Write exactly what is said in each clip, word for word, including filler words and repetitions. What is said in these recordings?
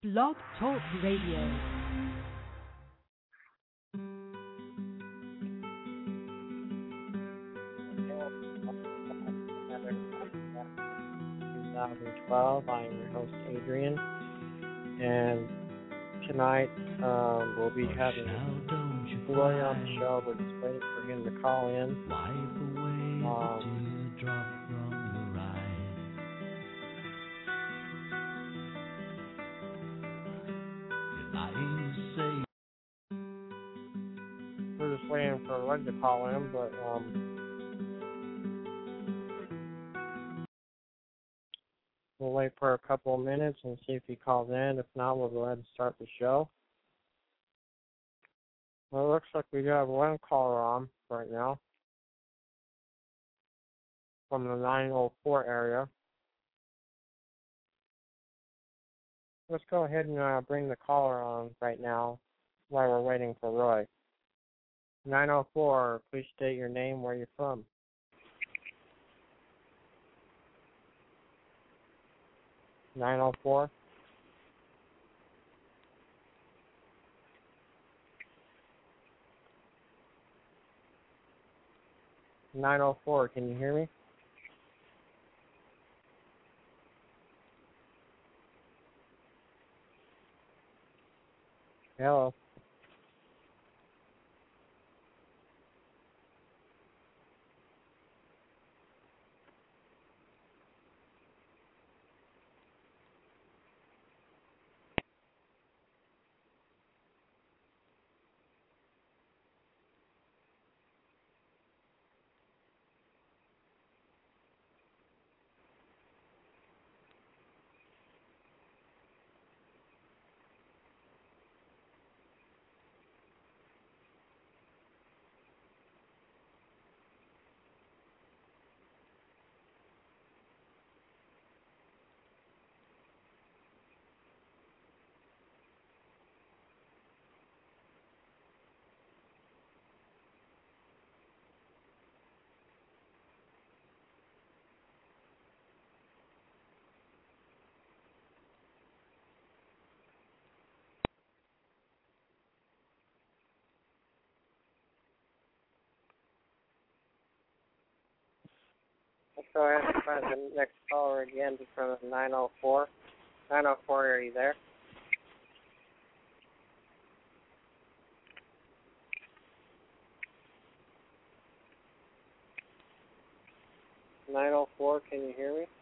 Blog Talk Radio. twenty twelve. I am your host, Adrian, and tonight um, we'll be having Roy on the show. We're just waiting for him to call in. Um, we're just waiting for Roy to call in, but um, we'll wait for a couple of minutes and see if he calls in. If not, we'll go ahead and start the show. Well, it looks like we do have one caller on right now from the nine oh four area. Let's go ahead and uh, bring the caller on right now while we're waiting for Roy. nine oh four, please state your name, where you're from. nine oh four. nine oh four, can you hear me? Hello. Let's go ahead and find the next caller again from nine oh four. nine oh four, are you there? nine oh four, can you hear me?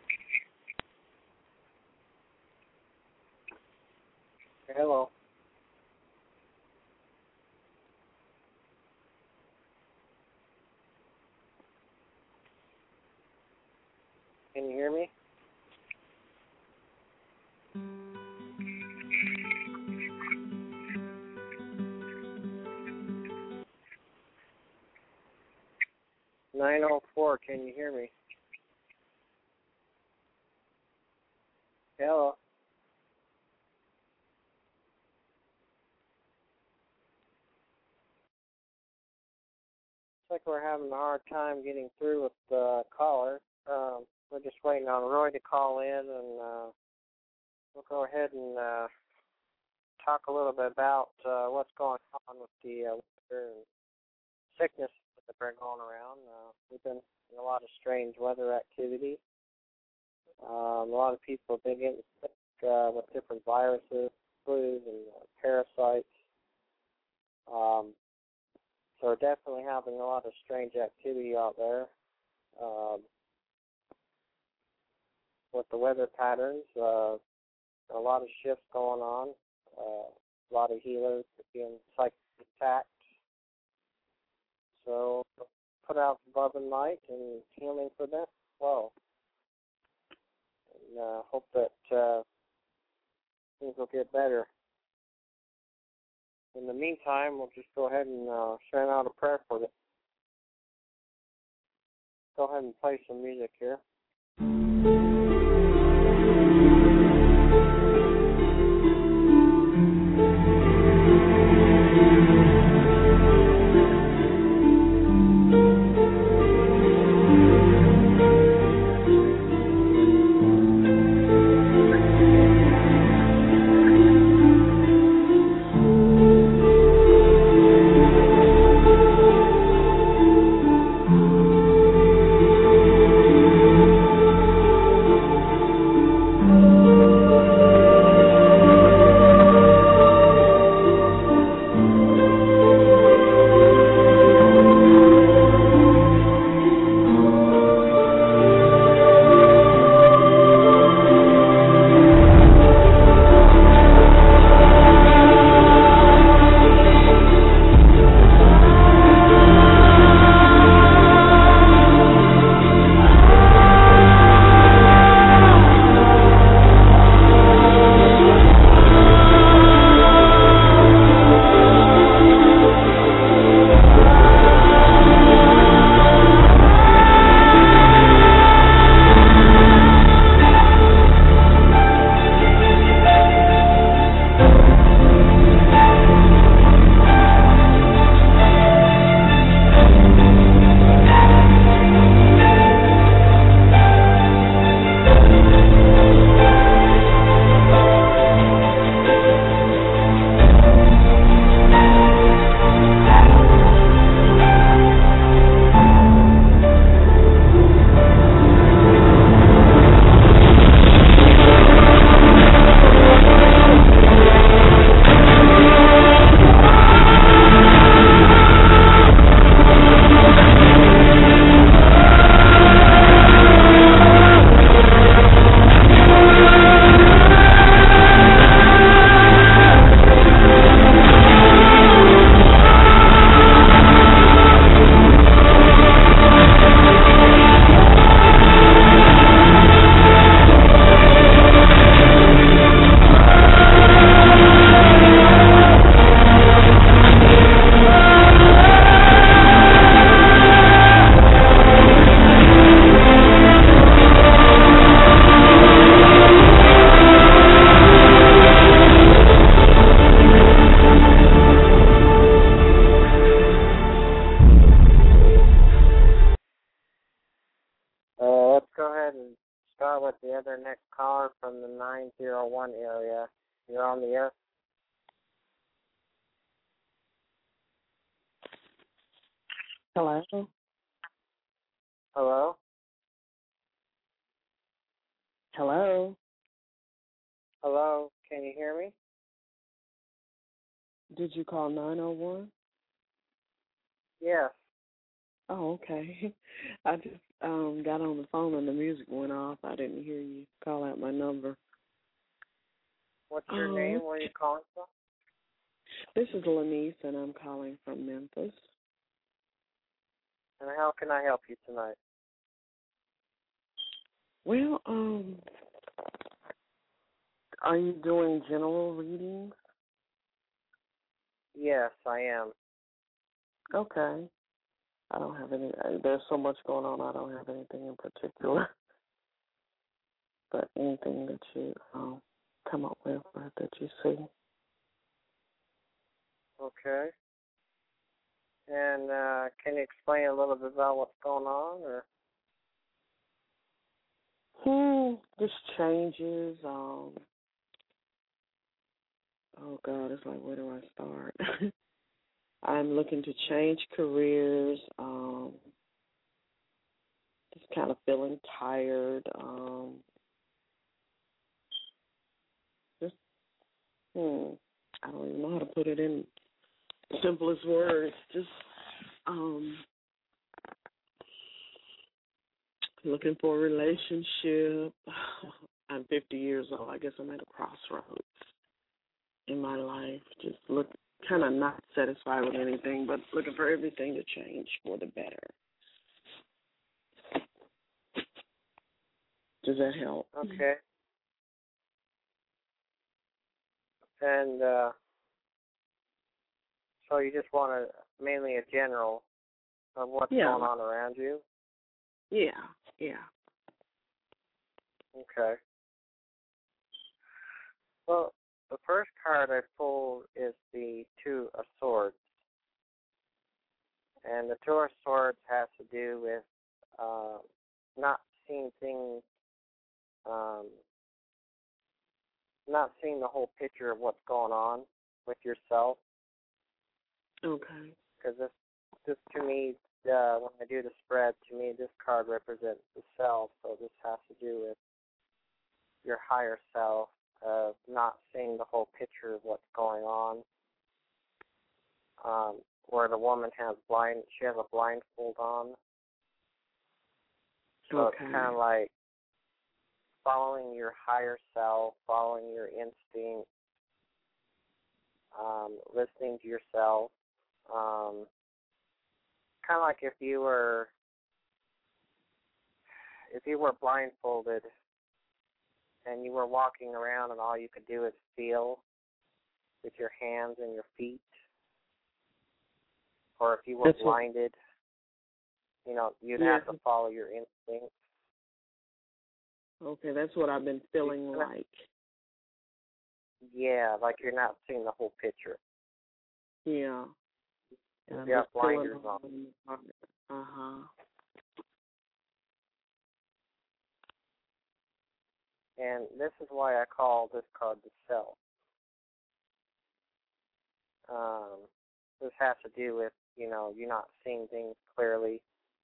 Hello. Can you hear me? nine oh four, can you hear me? Hello. Looks like we're having a hard time getting through with the caller. Um, we're just waiting on Roy to call in, and uh, we'll go ahead and uh, talk a little bit about uh, what's going on with the uh, weather and sickness that are going around. Uh, we've been in a lot of strange weather activity. Um, a lot of people have been getting sick uh, with different viruses, flus, and uh, parasites. Um, so we're definitely having a lot of strange activity out there. Um, with the weather patterns, uh, a lot of shifts going on, uh, a lot of healers being psychic attacked. So put out love and light and healing for them as well. And uh, hope that uh, things will get better. In the meantime, we'll just go ahead and uh, send out a prayer for them. Go ahead and play some music here. nine zero one area. You're on the air. Hello? Hello? Hello? Hello? Can you hear me? Did you call nine oh one? Yes. Oh, okay. I just um got on the phone and the music went off. I didn't hear you call out my number. What's your Oh, name? Where are you calling from? this is Lanice, and I'm calling from Memphis. And how can I help you tonight? Well, um, are you doing general readings? Yes, I am. Okay. I don't have any. uh, There's so much going on. I don't have anything in particular. But anything that you um, come up with or that you see. Okay. And uh, can you explain a little bit about what's going on? Or Hmm, just changes. Um, oh God, it's like where do I start? I'm looking to change careers. Um, just kind of feeling tired. Um, just hmm, I don't even know how to put it in simplest words. Just um, looking for a relationship. I'm fifty years old. I guess I'm at a crossroads in my life. Just look, kind of not satisfied with anything, but looking for everything to change for the better. Does that help? okay. And uh, so you just want a, mainly a general of what's Yeah. going on around you? Yeah, yeah. Okay. Well, the first card I pulled is the Two of Swords. And the Two of Swords has to do with uh, not seeing things, um, not seeing the whole picture of what's going on with yourself. Okay. Because this, this to me, uh, when I do the spread, to me this card represents the self. So this has to do with your higher self, of not seeing the whole picture of what's going on. Um, where the woman has blind, she has a blindfold on. So Okay. it's kind of like following your higher self, following your instinct, um, listening to yourself. Um, kind of like if you were, if you were blindfolded and you were walking around and all you could do is feel with your hands and your feet, or if you were That's blinded, you know, you'd Yeah. have to follow your instincts. Okay, that's what I've been feeling like. Yeah, like you're not seeing the whole picture. Yeah. And I'm You have just feeling blinders on. Uh-huh. And this is why I call this card the self. Um, this has to do with, you know, you're not seeing things clearly.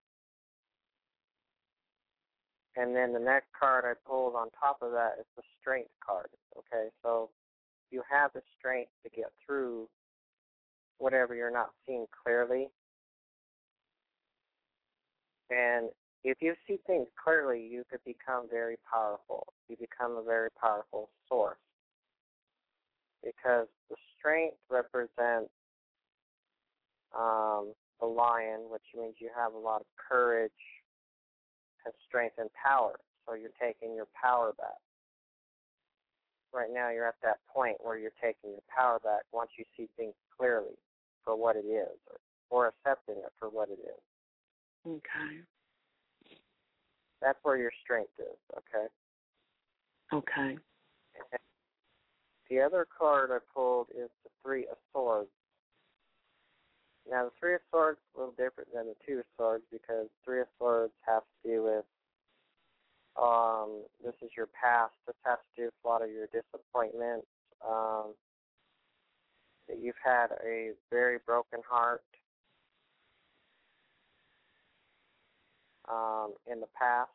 And then the next card I pulled on top of that is the strength card. Okay, so you have the strength to get through whatever you're not seeing clearly. And if you see things clearly, you could become very powerful. You become a very powerful source. Because the strength represents um, the lion, which means you have a lot of courage and strength and power. So you're taking your power back. Right now you're at that point where you're taking your power back once you see things clearly for what it is, or, or accepting it for what it is. Okay. That's where your strength is, okay? Okay. And the other card I pulled is the Three of Swords. Now, the Three of Swords is a little different than the Two of Swords because Three of Swords has to do with Um, this is your past. This has to do with a lot of your disappointments. Um, that you've had a very broken heart um, in the past.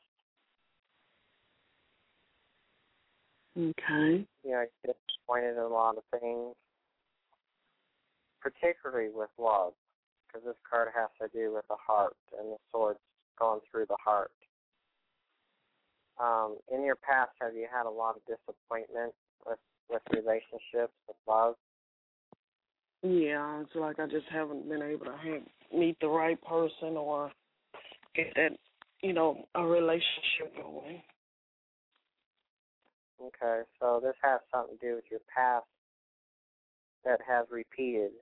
Okay. You know, you're disappointed in a lot of things, particularly with love, because this card has to do with the heart, and the sword's going through the heart. Um, in your past, have you had a lot of disappointment with, with relationships, with love? Yeah, it's like I just haven't been able to have, meet the right person or get that, you know, a relationship going. Okay, so this has something to do with your past that has repeated.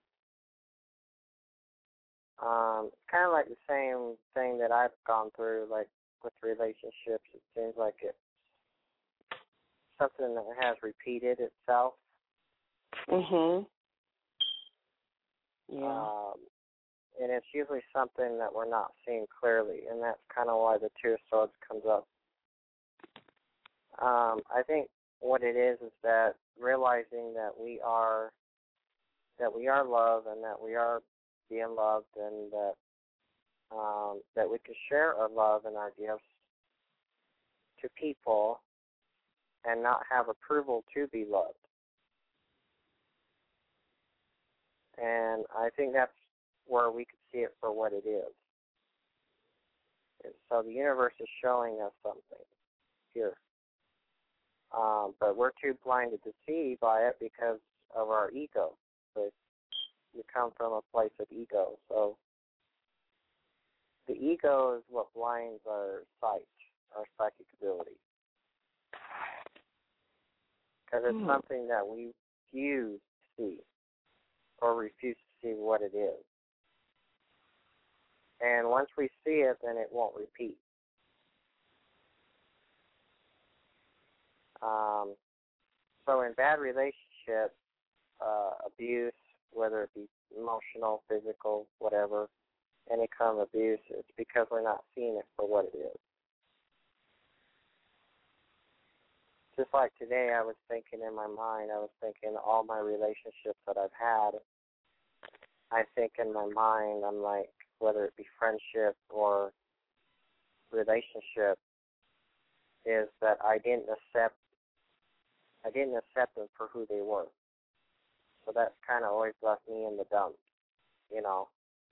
Um, it's kind of like the same thing that I've gone through, like with relationships. It seems like it's something that has repeated itself. Mhm. Yeah. Um, and it's usually something that we're not seeing clearly, and that's kind of why the Two of Swords comes up. Um, I think what it is is that realizing that we are that we are love and that we are being loved, and that um, that we can share our love and our gifts to people and not have approval to be loved. And I think that's where we could see it for what it is. And so the universe is showing us something here. Um, but we're too blinded to see by it because of our ego. But you come from a place of ego. So the ego is what blinds our sight, our psychic ability. Because it's Hmm. something that we refuse to see or refuse to see what it is. And once we see it, then it won't repeat. Um, so in bad relationships, uh, abuse, whether it be emotional, physical, whatever, any kind of abuse, it's because we're not seeing it for what it is. Just like today, I was thinking in my mind, I was thinking all my relationships that I've had, I think in my mind, I'm like, whether it be friendship or relationship, is that I didn't accept, I didn't accept them for who they were. So that's kind of always left me in the dump, you know.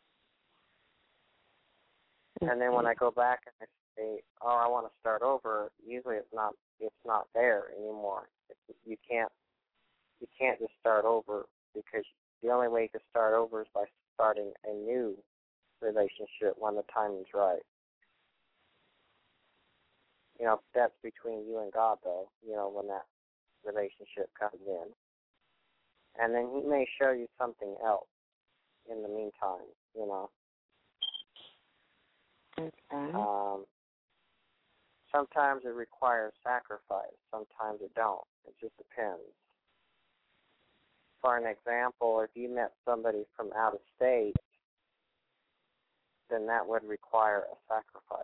And then when I go back and I say, "Oh, I want to start over," usually it's not, it's not there anymore. It's, you can't, you can't just start over, because the only way to start over is by starting a new relationship when the timing's right. You know, that's between you and God, though, you know, when that relationship comes in. And then He may show you something else in the meantime, you know. Okay. Um, sometimes it requires sacrifice. Sometimes it don't. It just depends. For an example, if you met somebody from out of state, then that would require a sacrifice.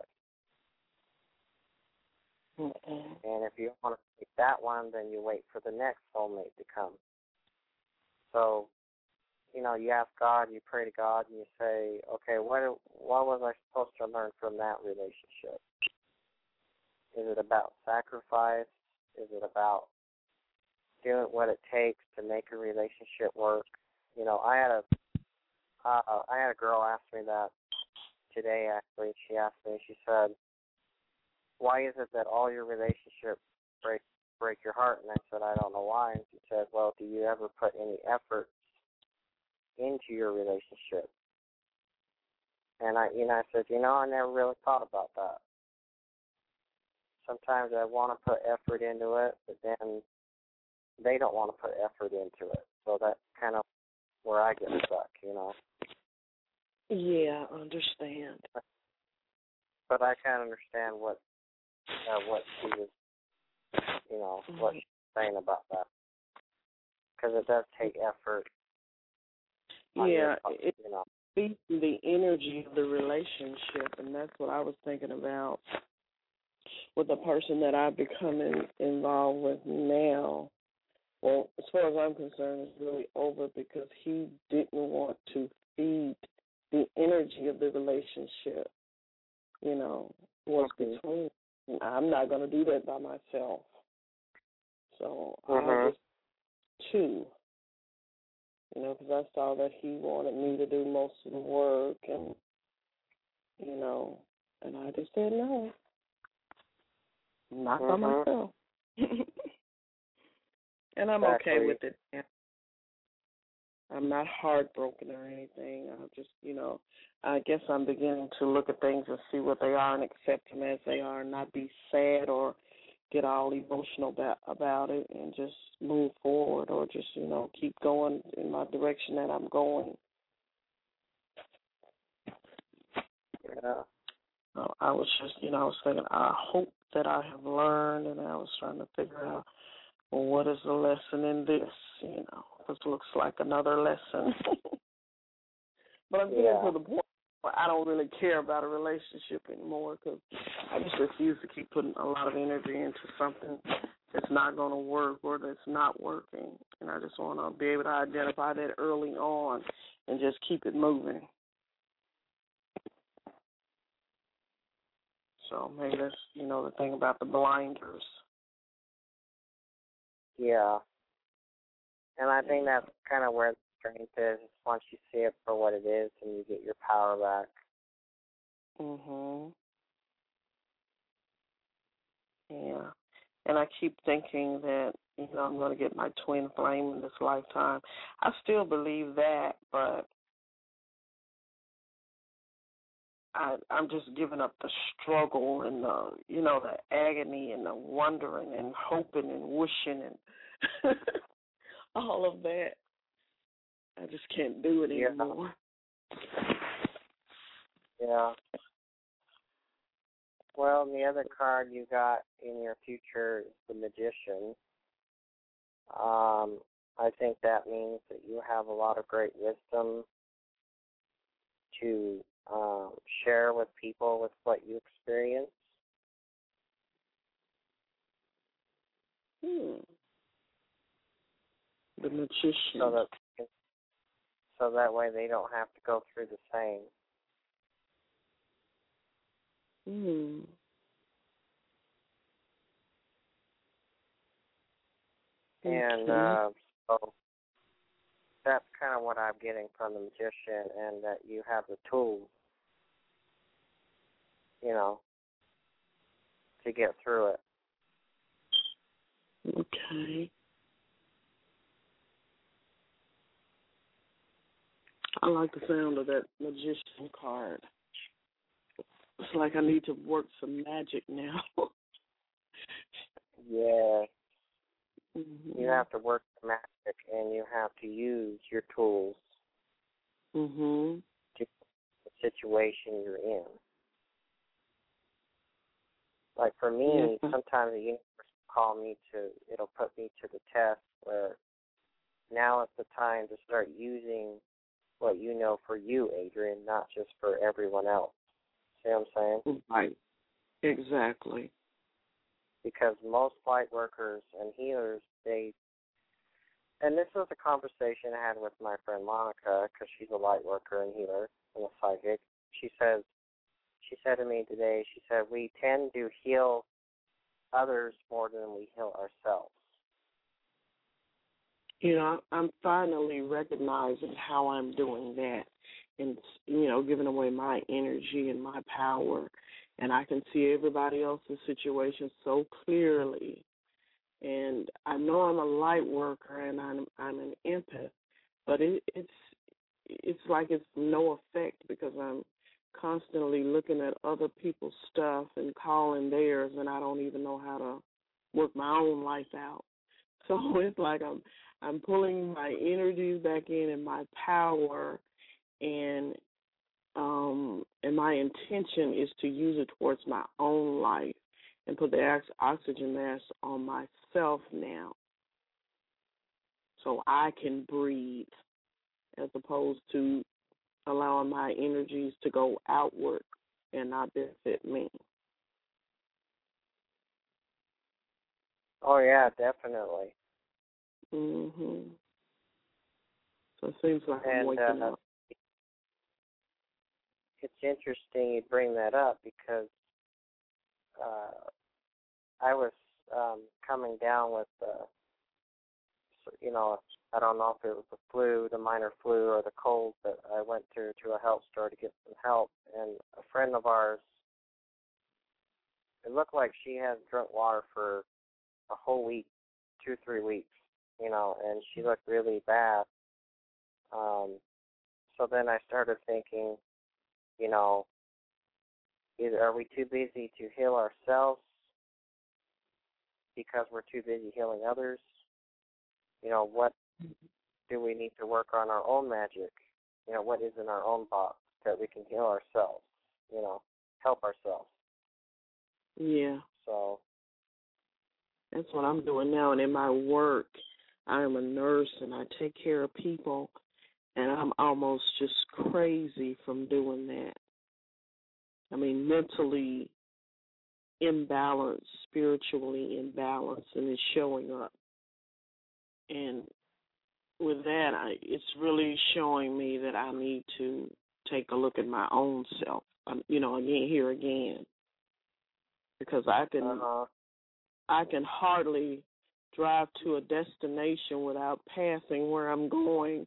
Mm-mm. And if you want to take that one, then you wait for the next soulmate to come. So, you know, you ask God, you pray to God, and you say, okay, what what was I supposed to learn from that relationship? Is it about sacrifice? Is it about doing what it takes to make a relationship work? You know, I had a uh, I had a girl ask me that today, actually. She asked me, she said, why is it that all your relationships break break your heart? And I said, I don't know why. And she said, well, do you ever put any effort into your relationship? And I, you know, I said, you know, I never really thought about that. Sometimes I want to put effort into it, but then they don't want to put effort into it. So that's kind of where I get stuck, you know. Yeah, I understand. But I can't understand what uh, what she was, you know, what she's saying about that. Because it does take effort. on Yeah, your part, it you know. speaks to the energy of the relationship, and that's what I was thinking about. with the person that I've become in, involved with now, well, as far as I'm concerned, it's really over because he didn't want to feed the energy of the relationship, you know, was Okay. between. I'm not going to do that by myself. So Mm-hmm. I just, two, you know, because I saw that he wanted me to do most of the work and, you know, and I just said no, not mm-hmm. by myself. And I'm Exactly. okay with it. I'm not heartbroken or anything. I just, you know, I guess I'm beginning to look at things and see what they are and accept them as they are and not be sad or get all emotional about, about it and just move forward or just, you know, keep going in my direction that I'm going. Yeah. So I was just, you know, I was thinking, I hope that I have learned, and I was trying to figure out, well, what is the lesson in this, you know, because it looks like another lesson. But I'm getting Yeah. to the point where I don't really care about a relationship anymore because I just refuse to keep putting a lot of energy into something that's not going to work or that's not working. And I just want to be able to identify that early on and just keep it moving. So maybe that's, you know, the thing about the blinders. Yeah. And I think that's kind of where the strength is. Once you see it for what it is and you get your power back. Mhm. Yeah. And I keep thinking that, you know, I'm going to get my twin flame in this lifetime. I still believe that, but I, I'm just giving up the struggle and the, you know, the agony and the wondering and hoping and wishing and all of that. I just can't do it Yeah. anymore. Yeah. Well, the other card you got in your future is the Magician. Um, I think that means that you have a lot of great wisdom to um, share with people with what you experience. Hmm. The Magician. So that so that way they don't have to go through the same. Hmm. And uh, so that's kind of what I'm getting from the Magician, and that you have the tools, you know, to get through it. Okay. I like the sound of that Magician card. It's like I need to work some magic now. Yeah. Mm-hmm. You have to work the magic, and you have to use your tools Mm-hmm. to the situation you're in. Like for me, Yeah. sometimes the universe will call me to, it'll put me to the test where now is the time to start using what you know for you, Adrian, not just for everyone else. See what I'm saying? Right. Exactly. Because most light workers and healers, they, and this was a conversation I had with my friend Monica, because she's a light worker and healer and a psychic. She says, she said to me today, she said, we tend to heal others more than we heal ourselves. You know, I'm finally recognizing how I'm doing that and, you know, giving away my energy and my power. And I can see everybody else's situation so clearly. And I know I'm a light worker and I'm I'm an empath, but it, it's it's like it's no effect because I'm constantly looking at other people's stuff and calling theirs, and I don't even know how to work my own life out. So it's like I'm I'm pulling my energies back in and my power, and um, and my intention is to use it towards my own life and put the oxygen mask on myself now so I can breathe as opposed to allowing my energies to go outward and not benefit me. Oh yeah, definitely. Mhm. So it seems like I'm And waking uh, up. it's interesting you bring that up because uh, I was um, coming down with, uh, you know, I don't know if it was the flu, the minor flu, or the cold, but I went to to a health store to get some help, and a friend of ours, it looked like she hadn't drunk water for a whole week, two, three weeks, you know, and she looked really bad. Um, so then I started thinking, you know, either are we too busy to heal ourselves because we're too busy healing others? You know, what do we need to work on our own magic? You know, what is in our own box that we can heal ourselves, you know, help ourselves? Yeah. So That's what I'm doing now. And in my work, I am a nurse and I take care of people, and I'm almost just crazy from doing that. I mean, mentally imbalanced, spiritually imbalanced, and it's showing up. And with that, I, it's really showing me that I need to take a look at my own self, um, you know, again, here again, because I can, uh-huh. I can hardly drive to a destination without passing where I'm going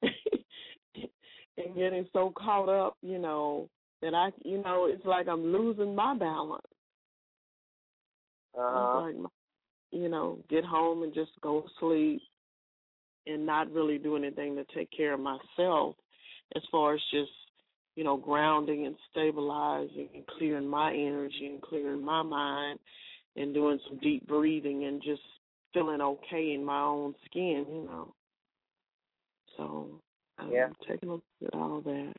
and getting so caught up, you know, that I, you know, it's like I'm losing my balance. Uh-huh. It's like, you know, get home and just go to sleep and not really do anything to take care of myself as far as just, you know, grounding and stabilizing and clearing my energy and clearing my mind and doing some deep breathing and just feeling okay in my own skin, you know. So I'm Yeah. taking a look at all that.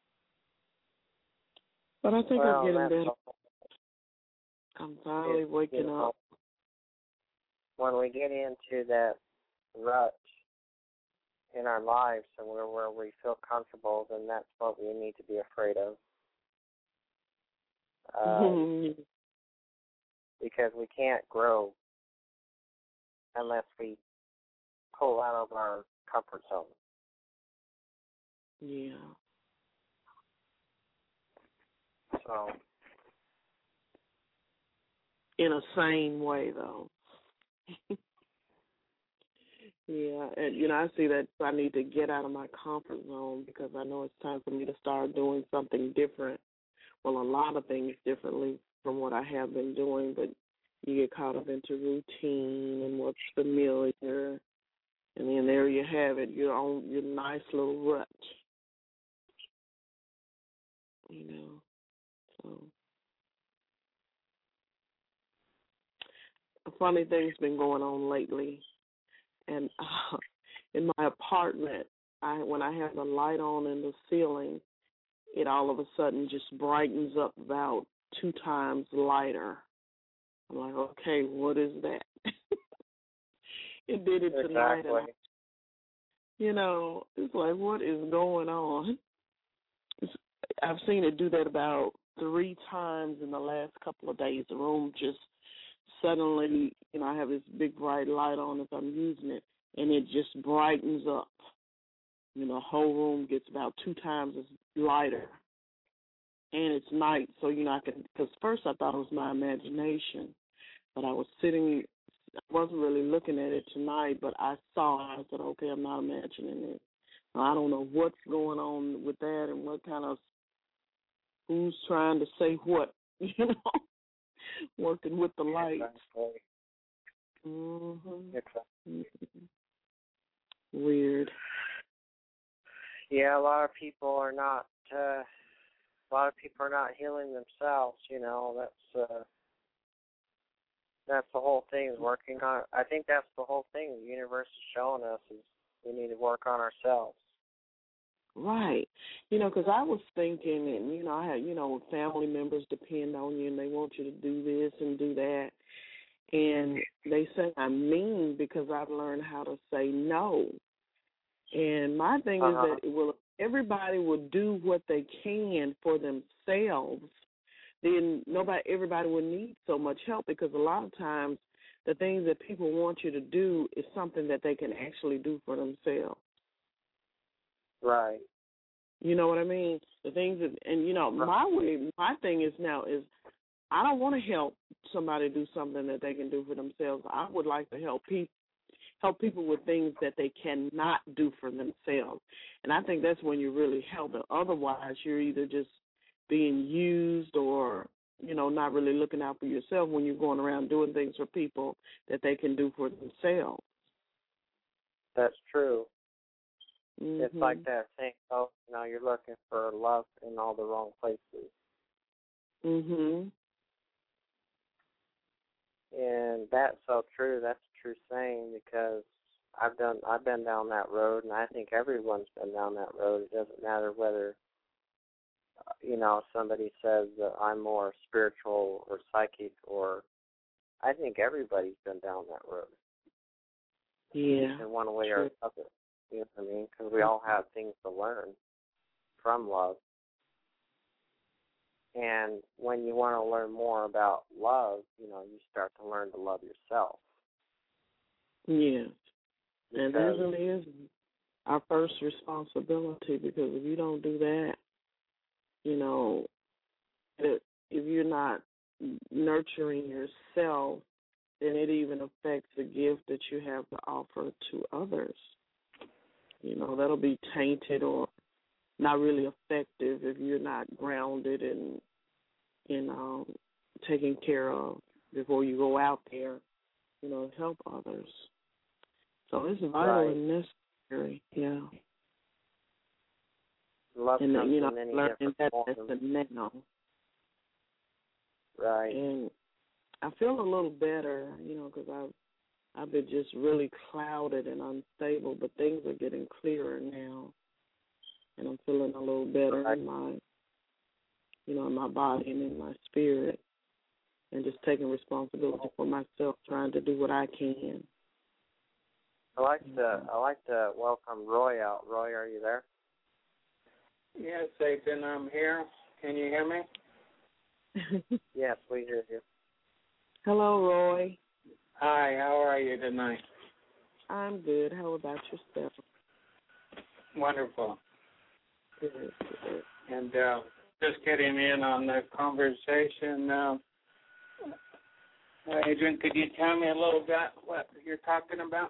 But I think Well, I'm getting that's better. all. I'm finally It's, waking you know, up. when we get into that rut in our lives and where, where we feel comfortable, then that's what we need to be afraid of. Um, because we can't grow unless we pull out of our comfort zone. Yeah. So, In a sane way, though. Yeah, and, you know, I see that I need to get out of my comfort zone because I know it's time for me to start doing something different. Well, a lot of things differently from what I have been doing, but you get caught up into routine and what's familiar, and then there you have it, your own, your nice little rut, you know. So, a funny thing's been going on lately, and uh, in my apartment, I when I have the light on in the ceiling, it all of a sudden just brightens up about two times lighter. I'm like, okay, what is that? It did it tonight, exactly. and I, you know, it's like, what is going on? It's, I've seen it do that about three times in the last couple of days. The room just suddenly, you know, I have this big bright light on if I'm using it, and it just brightens up. You know, the whole room gets about two times as lighter. And it's night, so, you know, I can, because first I thought it was my imagination, but I was sitting, I wasn't really looking at it tonight, but I saw, I said, okay, I'm not imagining it. I don't know what's going on with that and what kind of, who's trying to say what, you know, working with the lights. Exactly. Mm-hmm. Exactly. Mm-hmm. Weird. Yeah, a lot of people are not, uh, a lot of people are not healing themselves, you know, that's, uh, that's the whole thing is working on, I think that's the whole thing the universe is showing us is we need to work on ourselves. Right. You know, because I was thinking, and, you know, I had, you know, family members depend on you and they want you to do this and do that. And they say I'm mean because I've learned how to say no. And my thing Uh-huh. is that, well, if everybody would do what they can for themselves, then nobody, everybody would need so much help because a lot of times the things that people want you to do is something that they can actually do for themselves. Right. You know what I mean? The things that, and you know, my way, my thing is now is I don't want to help somebody do something that they can do for themselves. I would like to help people. Help people with things that they cannot do for themselves. And I think that's when you really help it. Otherwise, you're either just being used or, you know, not really looking out for yourself when you're going around doing things for people that they can do for themselves. That's true. Mm-hmm. It's like that thing, oh, you know, you're looking for love in all the wrong places. Mhm. And that's so true. That's a true saying because I've done, I've been down that road, and I think everyone's been down that road. It doesn't matter whether, you know, somebody says that I'm more spiritual or psychic, or I think everybody's been down that road. Yeah. In one way or another. You know what I mean? Because we all have things to learn from love. And when you want to learn more about love, you know, you start to learn to love yourself. Yes. And that really is our first responsibility, because if you don't do that, you know, if you're not nurturing yourself, then it even affects the gift that you have to offer to others. You know, that'll be tainted or not really effective if you're not grounded and, and um, taken care of before you go out there, you know, to help others. So it's vital right. and necessary, yeah. Love and comes you know, in many learning different that forms. as the now. Right. And I feel a little better, you know, because I've I've been just really clouded and unstable, but things are getting clearer now, and I'm feeling a little better right. in my, you know, in my body and in my spirit, and just taking responsibility for myself, trying to do what I can. I like to I like to welcome Roy out. Roy, are you there? Yes, Satan, I'm here. Can you hear me? Yes, we hear you. Hello, Roy. Hi, how are you tonight? I'm good. How about yourself? Wonderful. Good, good. And uh, just getting in on the conversation. Uh, Adrian, could you tell me a little bit what you're talking about?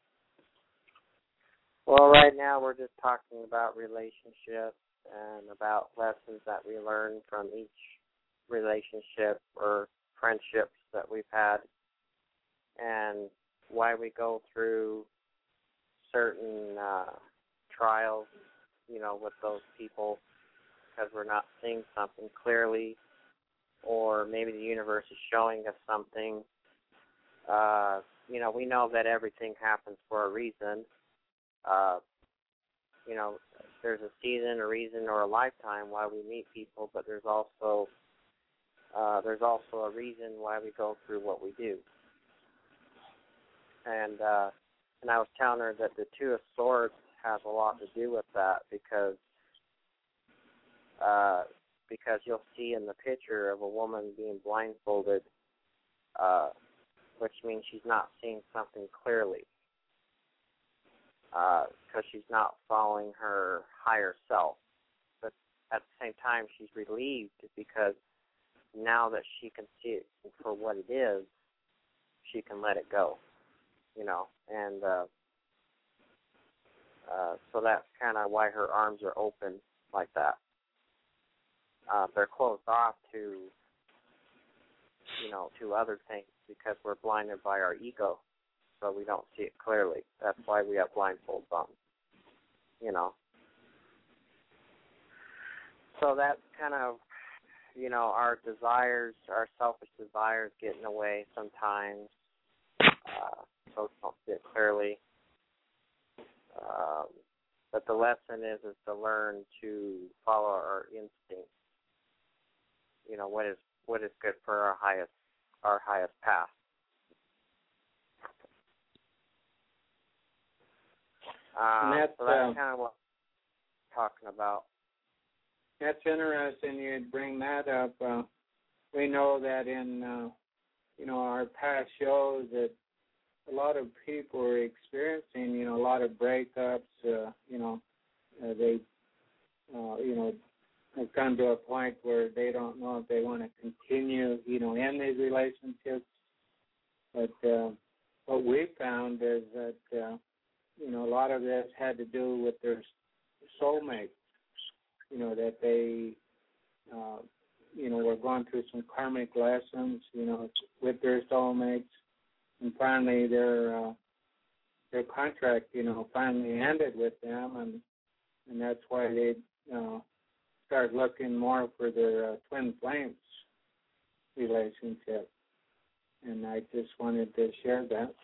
Well, right now we're just talking about relationships and about lessons that we learn from each relationship or friendships that we've had, and why we go through certain uh, trials, you know, with those people because we're not seeing something clearly, or maybe the universe is showing us something. Uh, you know, we know that everything happens for a reason. Uh, you know, there's a season, a reason, or a lifetime why we meet people, but there's also uh, there's also a reason why we go through what we do. And uh, and I was telling her that the Two of Swords has a lot to do with that because uh, because you'll see in the picture of a woman being blindfolded, uh, which means she's not seeing something clearly. Because uh, she's not following her higher self. But at the same time, she's relieved because now that she can see it for what it is, she can let it go, you know. And uh, uh, so that's kind of why her arms are open like that. Uh, they're closed off to, you know, to other things because we're blinded by our ego. So we don't see it clearly. That's why we have blindfolds on, you know. So that's kind of, you know, our desires, our selfish desires get in the way sometimes, uh, so we don't see it clearly. Um, but the lesson is is to learn to follow our instincts. You know, what is what is good for our highest our highest path. Um, that's, so that's uh, kind of what I'm talking about. That's interesting you'd bring that up. Uh, we know that in uh, you know, our past shows that a lot of people are experiencing, you know, a lot of breakups. Uh, you know, uh, they, uh, you know, have come to a point where they don't know if they want to continue, you know, in these relationships. But uh, what we found is that, uh, you know, a lot of this had to do with their soulmate. You know, that they, uh, you know, were going through some karmic lessons, you know, with their soulmates, and finally their uh, their contract, you know, finally ended with them, and and that's why they uh, start looking more for their uh, twin flames relationship. And I just wanted to share that.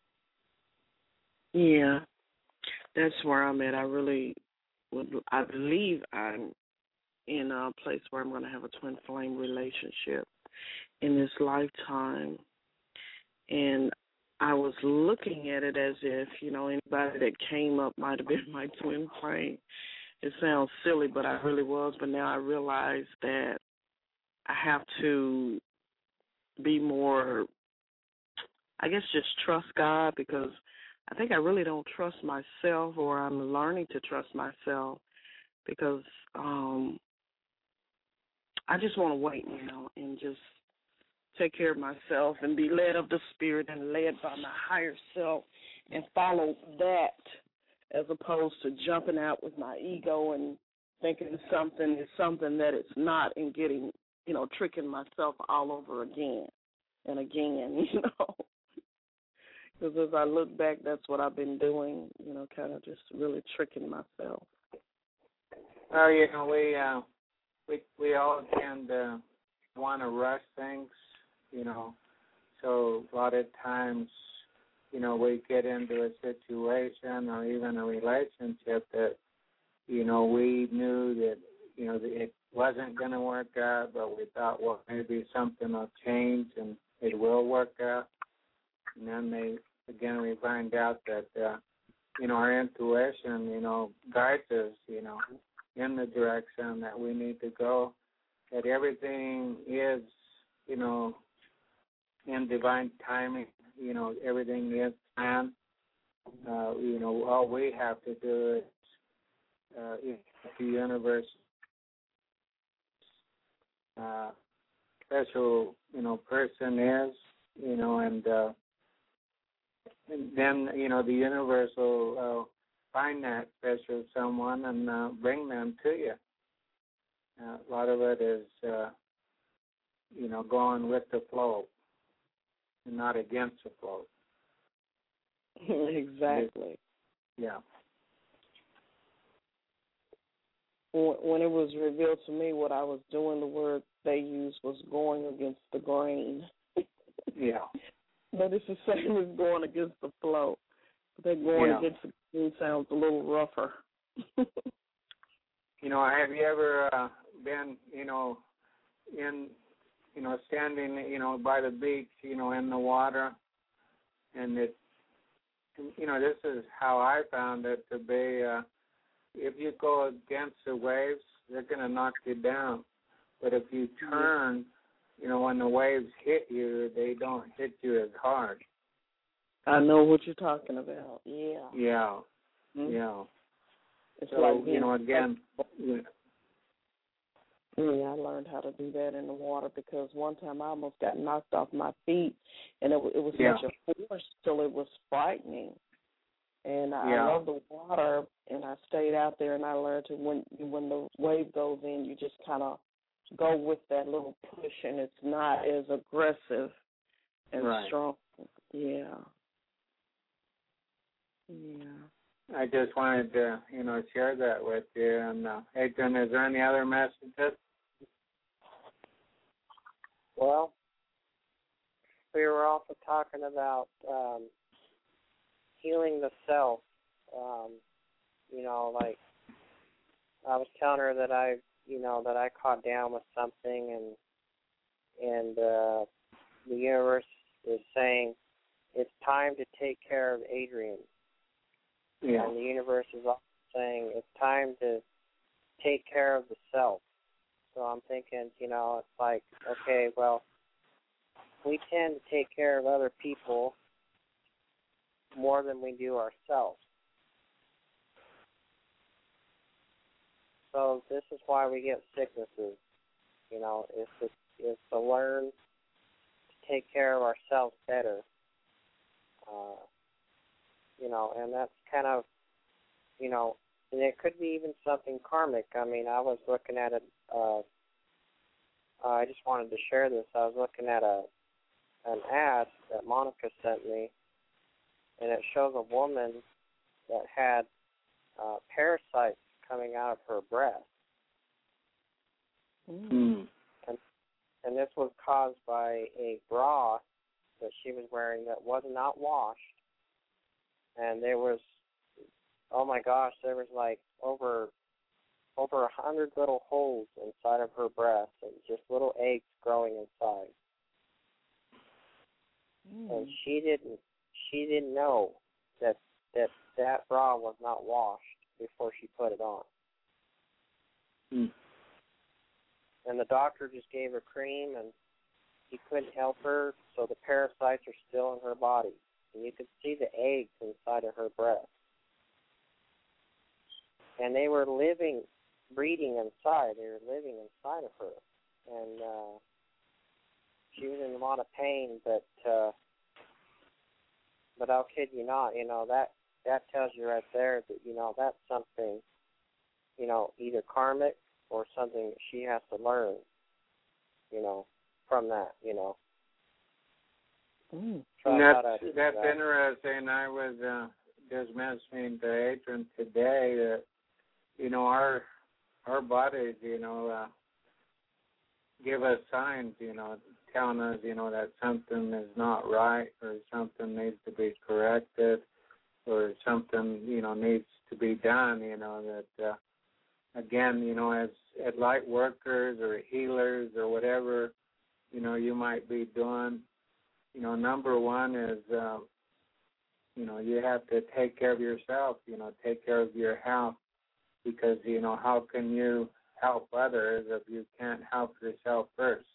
Yeah, that's where I'm at. I really would. I believe I'm in a place where I'm going to have a twin flame relationship in this lifetime. And I was looking at it as if, you know, anybody that came up might have been my twin flame. It sounds silly, but I really was. But now I realize that I have to be more, I guess, just trust God, because I think I really don't trust myself, or I'm learning to trust myself, because um, I just want to wait now and just take care of myself and be led of the Spirit and led by my higher self and follow that, as opposed to jumping out with my ego and thinking something is something that it's not, and getting, you know, tricking myself all over again and again, you know. Because as I look back, that's what I've been doing, you know, kind of just really tricking myself. Well, you know, we uh, we we all tend to want to rush things, you know. So a lot of times, you know, we get into a situation or even a relationship that, you know, we knew that, you know, that it wasn't going to work out, but we thought, well, maybe something will change and it will work out. And then they, again, we find out that, uh, you know, our intuition, you know, guides us, you know, in the direction that we need to go, that everything is, you know, in divine timing, you know, everything is planned. Uh, you know, all we have to do is, uh, if the universe, uh, special, you know, person is, you know, and, uh, and then, you know, the universe will uh, find that special someone and uh, bring them to you. Uh, a lot of it is, uh, you know, going with the flow and not against the flow. Exactly. Yeah. When it was revealed to me, what I was doing, the word they used was going against the grain. Yeah. But it's the same as going against the flow. But that going yeah. against the grain sounds a little rougher. You know, have you ever uh, been, you know, in, you know, standing, you know, by the beach, you know, in the water, and it, you know, this is how I found it to be. Uh, if you go against the waves, they're going to knock you down. But if you turn, you know, when the waves hit you, they don't hit you as hard. I know what you're talking about. Yeah. Yeah. Mm-hmm. Yeah. It's so, like, you know, again, you know, yeah, I learned how to do that in the water, because one time I almost got knocked off my feet, and it, it was yeah. such a force till it was frightening. And I, yeah. I love the water, and I stayed out there, and I learned to, when when the wave goes in, you just kind of go with that little push, and it's not as aggressive and right. strong. Yeah. Yeah. I just wanted to, you know, share that with you. And, uh, Adrian, is there any other messages? Well, we were also talking about um, healing the self. Um, you know, like I was telling her that I, you know, that I caught down with something, and and uh, the universe is saying it's time to take care of Adrian. Yeah. And the universe is also saying it's time to take care of the self. So I'm thinking, you know, it's like, okay, well, we tend to take care of other people more than we do ourselves. So this is why we get sicknesses. You know, is to, is to learn to take care of ourselves better. Uh, you know, and that's kind of, you know, and it could be even something karmic. I mean, I was looking at it. Uh, uh, I just wanted to share this. I was looking at a an ad that Monica sent me, and it shows a woman that had uh, parasites coming out of her breast. Mm. And, and this was caused by a bra that she was wearing that was not washed. And there was, oh my gosh, there was like over over a hundred little holes inside of her breast and just little eggs growing inside. Mm. And she didn't she didn't know that that that bra was not washed before she put it on. Mm. And the doctor just gave her cream, and he couldn't help her, so the parasites are still in her body. And you could see the eggs inside of her breast. And they were living, breeding inside. They were living inside of her. And uh, she was in a lot of pain, but uh, but I'll kid you not, you know, that, that tells you right there that, you know, that's something, you know, either karmic or something that she has to learn, you know, from that, you know. Mm. So that's that's that's that. interesting. I was uh, just mentioning to Adrian today that, you know, our our bodies, you know, uh, give us signs, you know, telling us, you know, that something is not right or something needs to be corrected or something, you know, needs to be done, you know, that, uh, again, you know, as, as light workers or healers or whatever, you know, you might be doing, you know, number one is, uh, you know, you have to take care of yourself, you know, take care of your health because, you know, how can you help others if you can't help yourself first?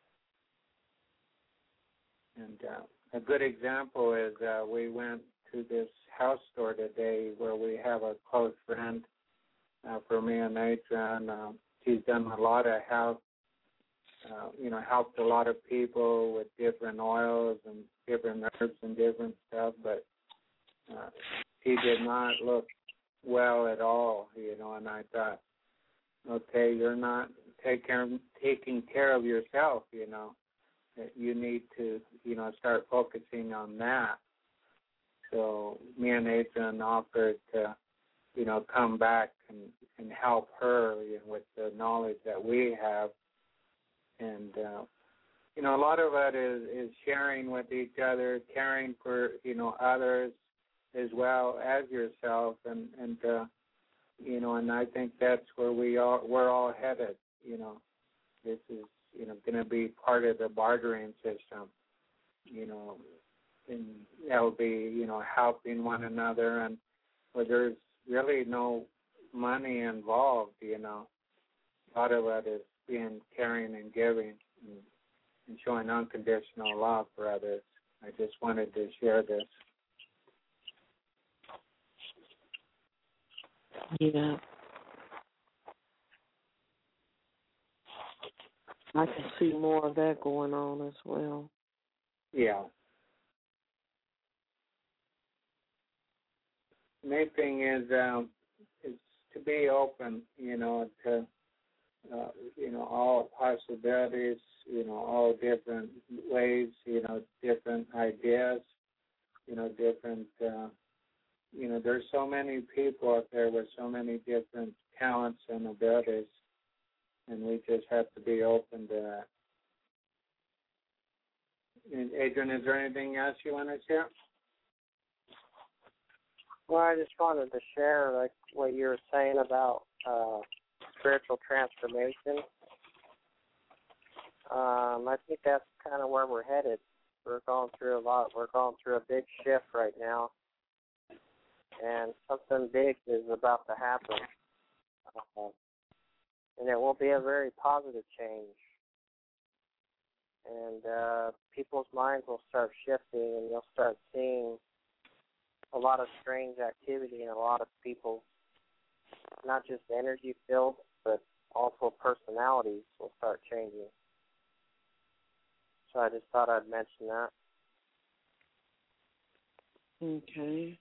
And uh, a good example is uh, we went to this house store today where we have a close friend uh, for me and Adrian. Uh, she's done a lot of help, uh, you know, helped a lot of people with different oils and different herbs and different stuff, but uh, she did not look well at all, you know, and I thought, okay, you're not take care, taking care of yourself, you know. You need to, you know, start focusing on that. So me and Adrian offered to, you know, come back and, and help her, you know, with the knowledge that we have. And, uh, you know, a lot of it is, is sharing with each other, caring for, you know, others as well as yourself. And, and uh, you know, and I think that's where we are, we're all headed, you know. This is, you know, going to be part of the bartering system, you know, and that'll be, you know, helping one another and where there's really no money involved, you know. A lot of it is being caring and giving and, and showing unconditional love for others. I just wanted to share this. Yeah. I can see more of that going on as well. Yeah. The main thing is um, is to be open, you know, to uh, you know all possibilities, you know, all different ways, you know, different ideas, you know, different. Uh, you know, there's so many people out there with so many different talents and abilities, and we just have to be open to that. And Adrian, is there anything else you want to share? Well, I just wanted to share like what you were saying about uh, spiritual transformation. Um, I think that's kind of where we're headed. We're going through a lot. We're going through a big shift right now, and something big is about to happen. Uh, and it will be a very positive change. and uh, people's minds will start shifting, and you'll start seeing a lot of strange activity in a lot of people, not just energy filled, but also personalities will start changing. So I just thought I'd mention that. Okay.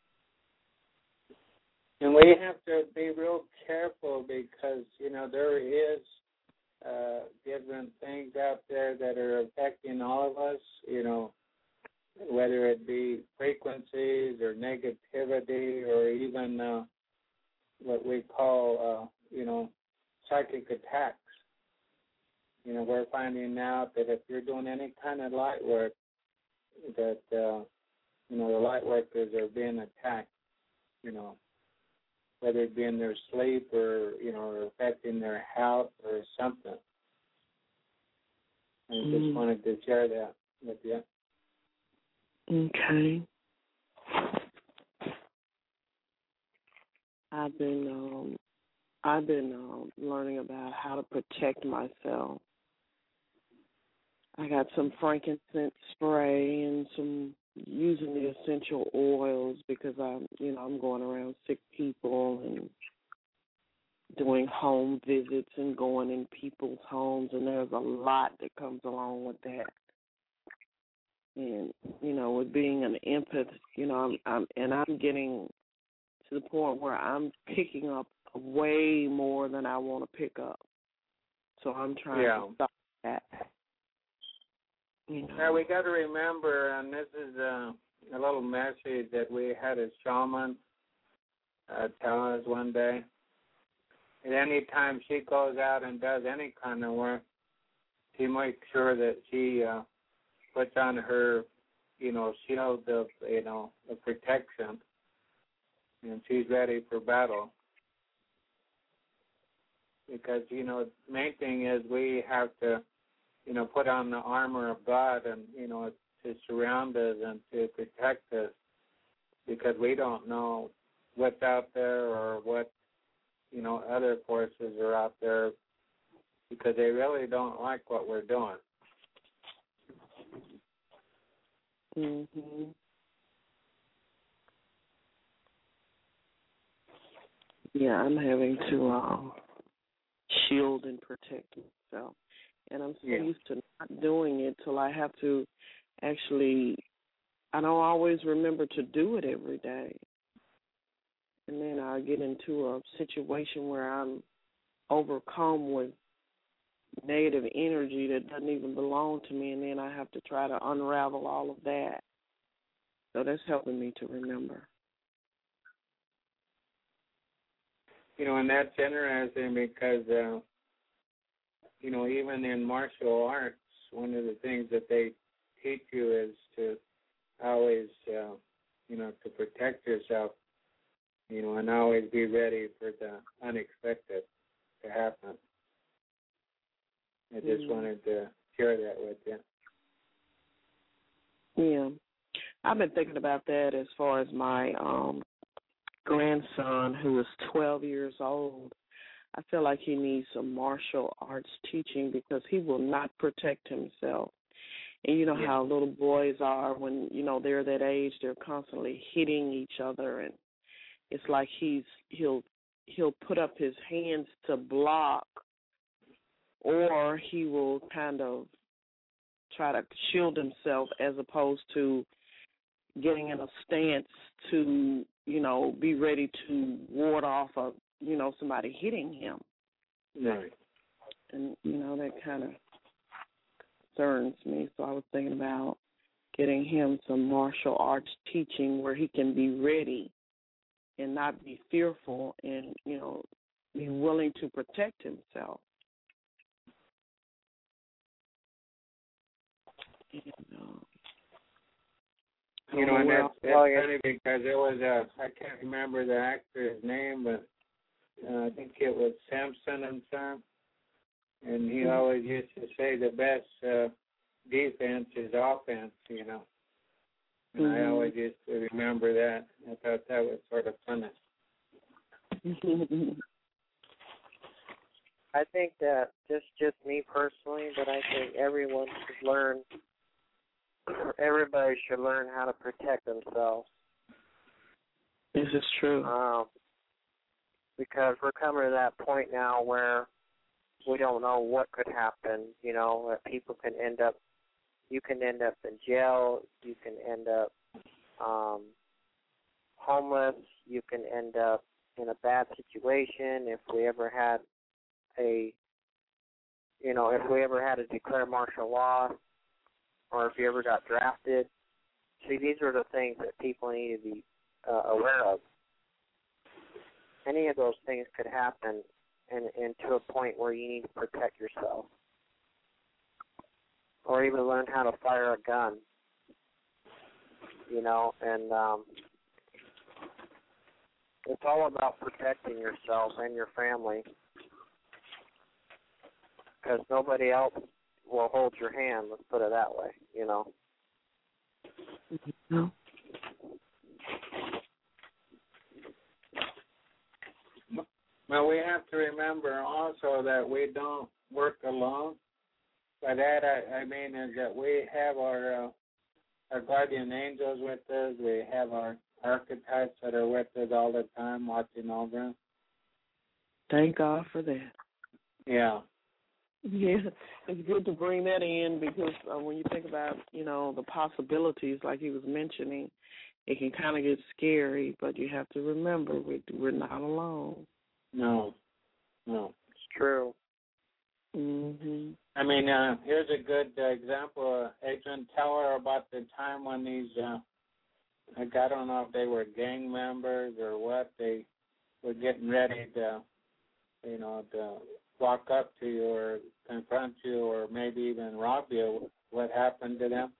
And we have to be real careful because, you know, there is uh, different things out there that are affecting all of us, you know, whether it be frequencies or negativity or even uh, what we call, uh, you know, psychic attacks. You know, we're finding out that if you're doing any kind of light work, that, uh, you know, the light workers are being attacked, you know, whether it be in their sleep or, you know, or affecting their health or something. I mm. just wanted to share that with you. Okay. I've been um, I've been um, learning about how to protect myself. I got some frankincense spray and some using the essential oils because I'm, you know, I'm going around sick people and doing home visits and going in people's homes, and there's a lot that comes along with that. And, you know, with being an empath, you know, I'm, I'm and I'm getting to the point where I'm picking up way more than I want to pick up. So I'm trying yeah. to stop that. You know. Now, we got to remember, and this is a, a little message that we had a shaman uh, tell us one day. And any time she goes out and does any kind of work, she makes sure that she uh, puts on her, you know, shield of, you know, of protection, and she's ready for battle. Because, you know, the main thing is we have to, you know, put on the armor of God and, you know, to surround us and to protect us, because we don't know what's out there or what, you know, other forces are out there, because they really don't like what we're doing. Mhm. Yeah, I'm having to um, shield and protect myself. And I'm so yeah. used to not doing it till I have to actually, I don't always remember to do it every day. And then I get into a situation where I'm overcome with negative energy that doesn't even belong to me, and then I have to try to unravel all of that. So that's helping me to remember. You know, and that's interesting because, uh, you know, even in martial arts, one of the things that they teach you is to always, uh, you know, to protect yourself, you know, and always be ready for the unexpected to happen. I just mm-hmm. wanted to share that with you. Yeah. I've been thinking about that as far as my um, grandson, who is twelve years old. I feel like he needs some martial arts teaching because he will not protect himself. And you know yeah. how little boys are when, you know, they're that age, they're constantly hitting each other, and it's like he's he'll he'll put up his hands to block, or he will kind of try to shield himself as opposed to getting in a stance to, you know, be ready to ward off of, you know, somebody hitting him. Right. And, you know, that kind of concerns me. So I was thinking about getting him some martial arts teaching where he can be ready and not be fearful and, you know, be willing to protect himself. And, uh, You know, and that's, that's funny because it was a, I can't remember the actor's name, but uh, I think it was Samson and Son, and he mm-hmm. always used to say the best uh, defense is offense, you know. And mm-hmm. I always used to remember that. I thought that was sort of funny. I think that just just me personally, but I think everyone should learn. Everybody should learn how to protect themselves. This is true. Um, because we're coming to that point now where we don't know what could happen. You know, that people can end up. You can end up in jail. You can end up um, homeless. You can end up in a bad situation if we ever had a, you know, if we ever had to declare martial law, or if you ever got drafted. See, these are the things that people need to be uh, aware of. Any of those things could happen, and, and to a point where you need to protect yourself, or even learn how to fire a gun. You know, and um, it's all about protecting yourself and your family, because nobody else will hold your hand, let's put it that way, you know. No. Well, we have to remember also that we don't work alone. By that, I, I mean is that we have our uh, our guardian angels with us. We have our archetypes that are with us all the time, watching over us. Thank God for that. Yeah. Yeah, it's good to bring that in because uh, when you think about, you know, the possibilities, like he was mentioning, it can kind of get scary, but you have to remember we, we're not alone. No, no. It's true. Mm-hmm. I mean, uh, here's a good uh, example. Uh, Adrian, tell her about the time when these, uh, like, I don't know if they were gang members or what, they were getting ready to, you know, to walk up to you or confront you or maybe even rob you. What happened to them?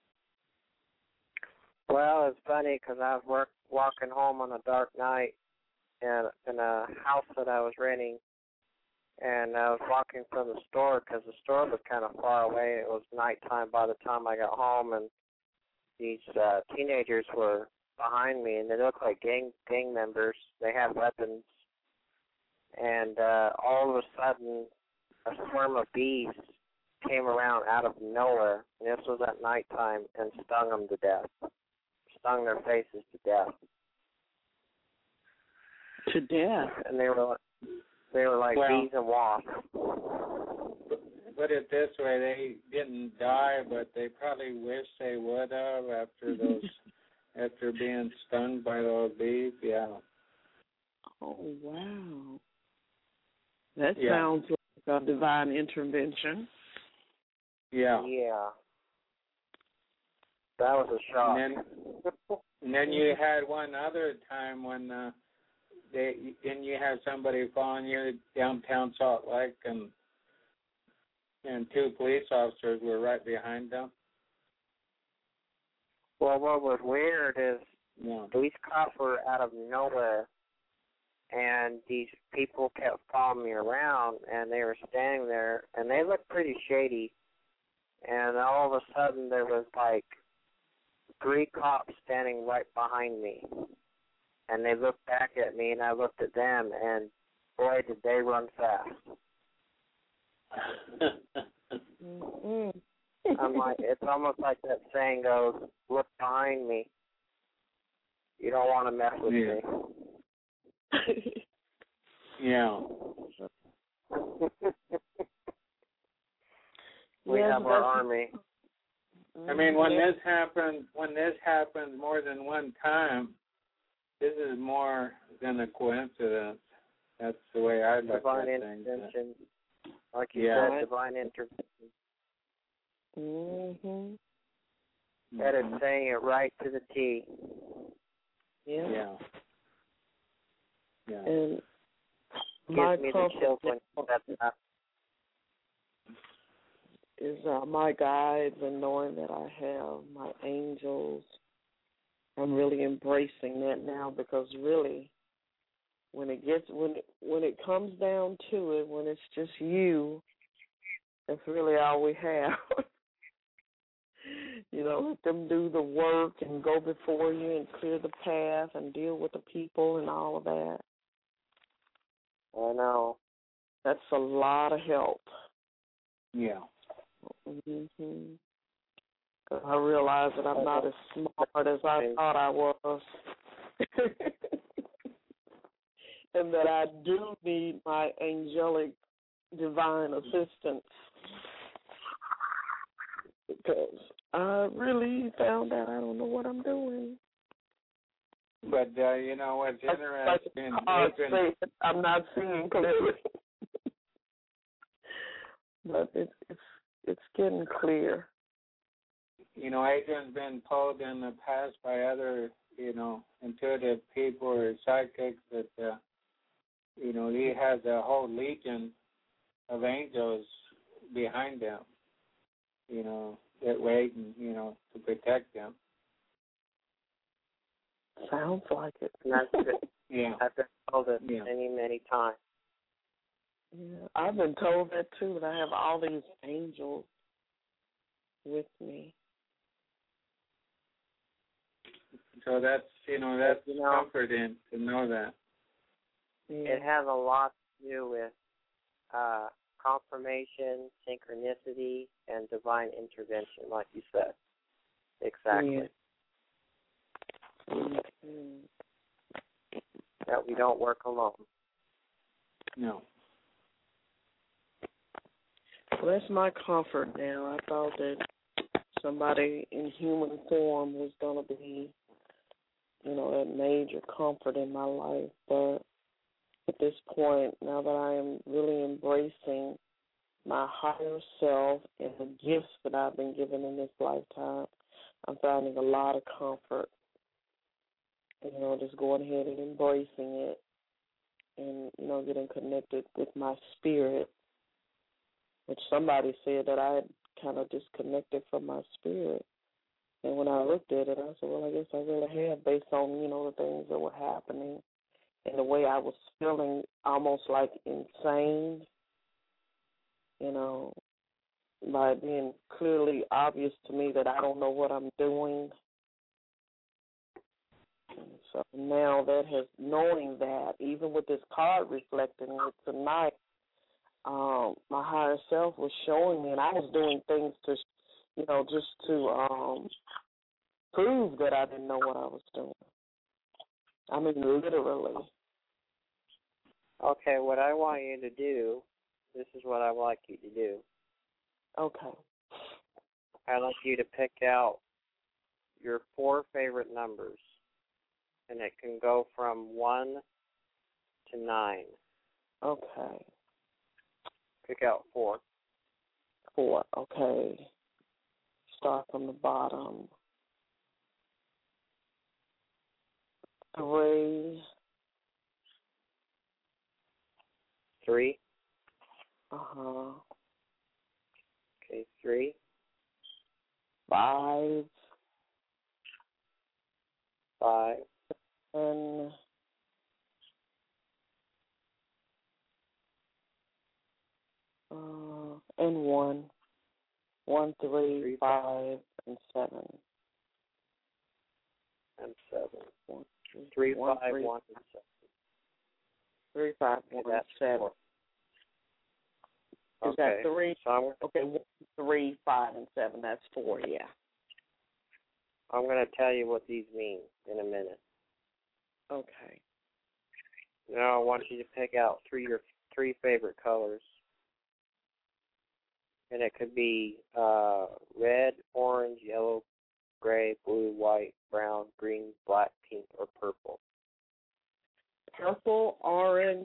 Well, it's funny because I was work, walking home on a dark night in, in a house that I was renting, and I was walking from the store because the store was kind of far away. It was nighttime by the time I got home, and these uh, teenagers were behind me, and they looked like gang gang members. They had weapons, and uh, all of a sudden, a swarm of bees came around out of nowhere, and this was at nighttime, and stung them to death, stung their faces to death. To death? And they were like, they were like well, bees and wasps. Put it this way, they didn't die, but they probably wish they would have after those, after being stung by those bees, yeah. Oh, wow. That yeah. sounds like a divine intervention. Yeah. Yeah. That was a shock. And then, and then you had one other time when uh, they, then you had somebody following you downtown Salt Lake, and and two police officers were right behind them. Well, what was weird is Yeah. these cops were out of nowhere, and these people kept following me around, and they were standing there, and they looked pretty shady. And all of a sudden, there was like three cops standing right behind me, and they looked back at me, and I looked at them, and boy, did they run fast. Mm-hmm. I'm like, it's almost like that saying goes, look behind me. You don't want to mess with Yeah. me. Yeah. We yes, have our army. I mean, when this happens, when this happens more than one time, this is more than a coincidence. That's the way I look Divine at things. intervention. Like you Yeah. said, divine intervention. Mm-hmm. That is saying it right to the T. Yeah. Yeah. Yeah. And my Gives me the chills when you said that. is uh, my guides and knowing that I have my angels. I'm really embracing that now because really, when it gets when it, when it comes down to it, when it's just you, that's really all we have. You know, let them do the work and go before you and clear the path and deal with the people and all of that. I know. That's a lot of help. Yeah. Mm-hmm. Cause I realize that I'm not as smart as I thought I was. And that I do need my angelic divine assistance. Because I really found out I don't know what I'm doing. But, uh, you know, what's interesting, Like Adrian, I'm not seeing clearly. But it's, it's, it's getting clear. You know, Adrian's been told in the past by other, you know, intuitive people or psychics that, uh, you know, he has a whole legion of angels behind him, you know, that waiting, you know, to protect him. Sounds like it. And that's it. Yeah. I've been told it Yeah. many, many times. Yeah, I've been told that too, that I have all these angels with me. So that's, you know, that's you know, comforting to know that. Yeah. It has a lot to do with uh, confirmation, synchronicity, and divine intervention, like you said. Exactly. Yeah. Mm-hmm. That we don't work alone. No. Well, that's my comfort now. I thought that somebody in human form was going to be, you know, that major comfort in my life. But at this point, now that I am really embracing my higher self and the gifts that I've been given in this lifetime, I'm finding a lot of comfort. You know, just going ahead and embracing it and, you know, getting connected with my spirit, which somebody said that I had kind of disconnected from my spirit. And when I looked at it, I said, well, I guess I really have, based on, you know, the things that were happening and the way I was feeling almost like insane, you know, by it being clearly obvious to me that I don't know what I'm doing. And so now that has, knowing that, even with this card reflecting it tonight, um, my higher self was showing me, and I was doing things to, you know, just to um, prove that I didn't know what I was doing. I mean, literally. Okay, what I want you to do, this is what I would like you to do. Okay. I'd like you to pick out your four favorite numbers, and it can go from one to nine. Okay. Pick out four. Four. Okay. Start from the bottom. Three. Three. Uh-huh. Okay, three. Five. Five. And uh, and one. One, three, Three, five, and seven. And seven. One, three, Three, one, five, three, one, and seven. three, five, Okay, one, that's seven. four. Is Okay. that three? So I'm, Okay, one, three, five, and seven. That's four, yeah. I'm going to tell you what these mean in a minute. Okay. Now I want you to pick out three your three favorite colors. And it could be uh, red, orange, yellow, gray, blue, white, brown, green, black, pink, or purple. Purple, orange,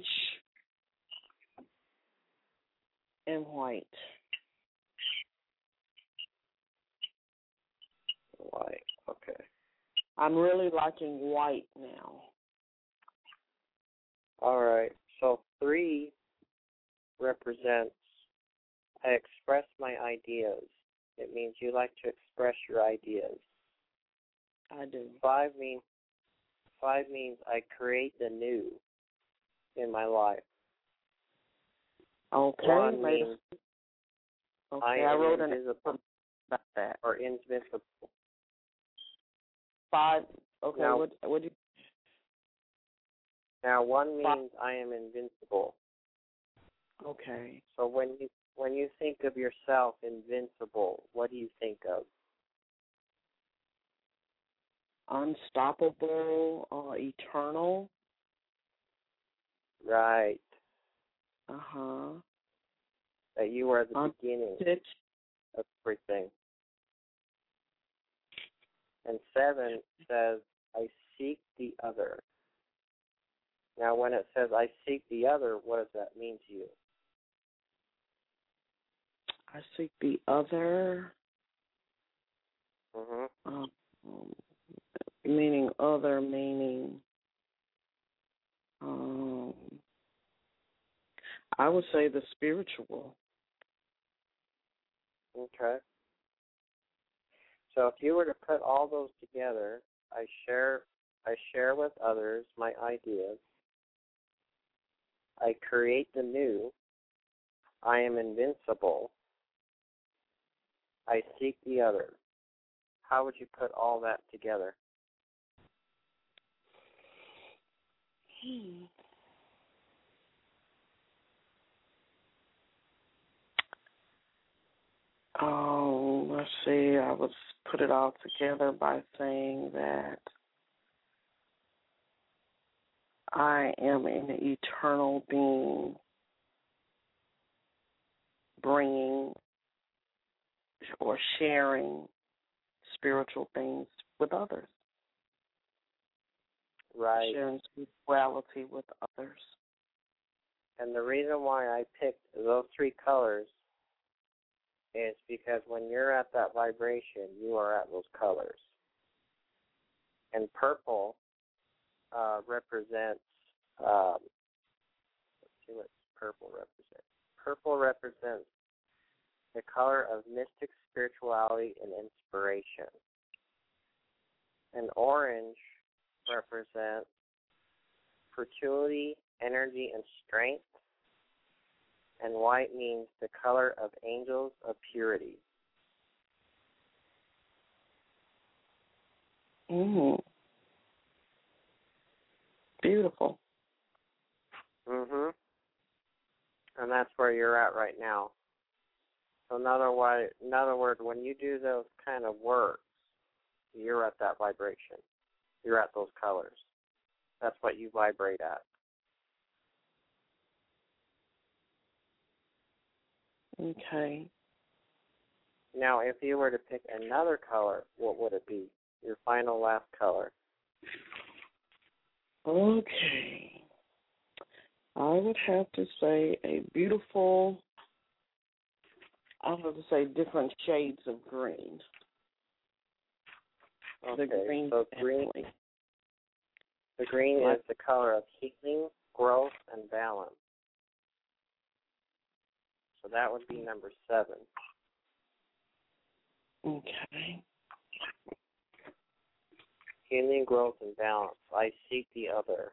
and white. White, okay. I'm really liking white now. All right. So three represents I express my ideas. It means you like to express your ideas. I do. Five means five means I create the new in my life. Okay. One Made means a, okay, I I am wrote an invisible about that. or invincible. Five. Okay. Now, what? What do you? now one Five. means I am invincible. Okay. So when you when you think of yourself invincible, what do you think of? Unstoppable, uh, eternal. Right. Uh-huh. That you are the Un- beginning Pitch. of everything. And seven says, I seek the other. Now, when it says, I seek the other, what does that mean to you? I seek the other. Mm-hmm. Um, meaning other, meaning, um, I would say the spiritual. Okay. So if you were to put all those together, I share I share with others my ideas. I create the new. I am invincible. I seek the other. How would you put all that together? Hmm. Oh, let's see. I would put it all together by saying that I am an eternal being bringing or sharing spiritual things with others. Right. Sharing spirituality with others. And the reason why I picked those three colors is because when you're at that vibration, you are at those colors. And purple uh, represents, um, let's see what purple represents. Purple represents the color of mystic spirituality and inspiration. And orange represents fertility, energy, and strength. And white means the color of angels of purity. Mm. Beautiful. Mhm. And that's where you're at right now. So in other way, in other words, when you do those kind of works, you're at that vibration. You're at those colors. That's what you vibrate at. Okay. Now, if you were to pick another color, what would it be? Your final last color. Okay. I would have to say a beautiful, I would have to say different shades of green. Okay, The green so green, family. the green What? is the color of healing, growth, and balance. So that would be number seven. Okay. Healing, growth, and balance. I seek the other.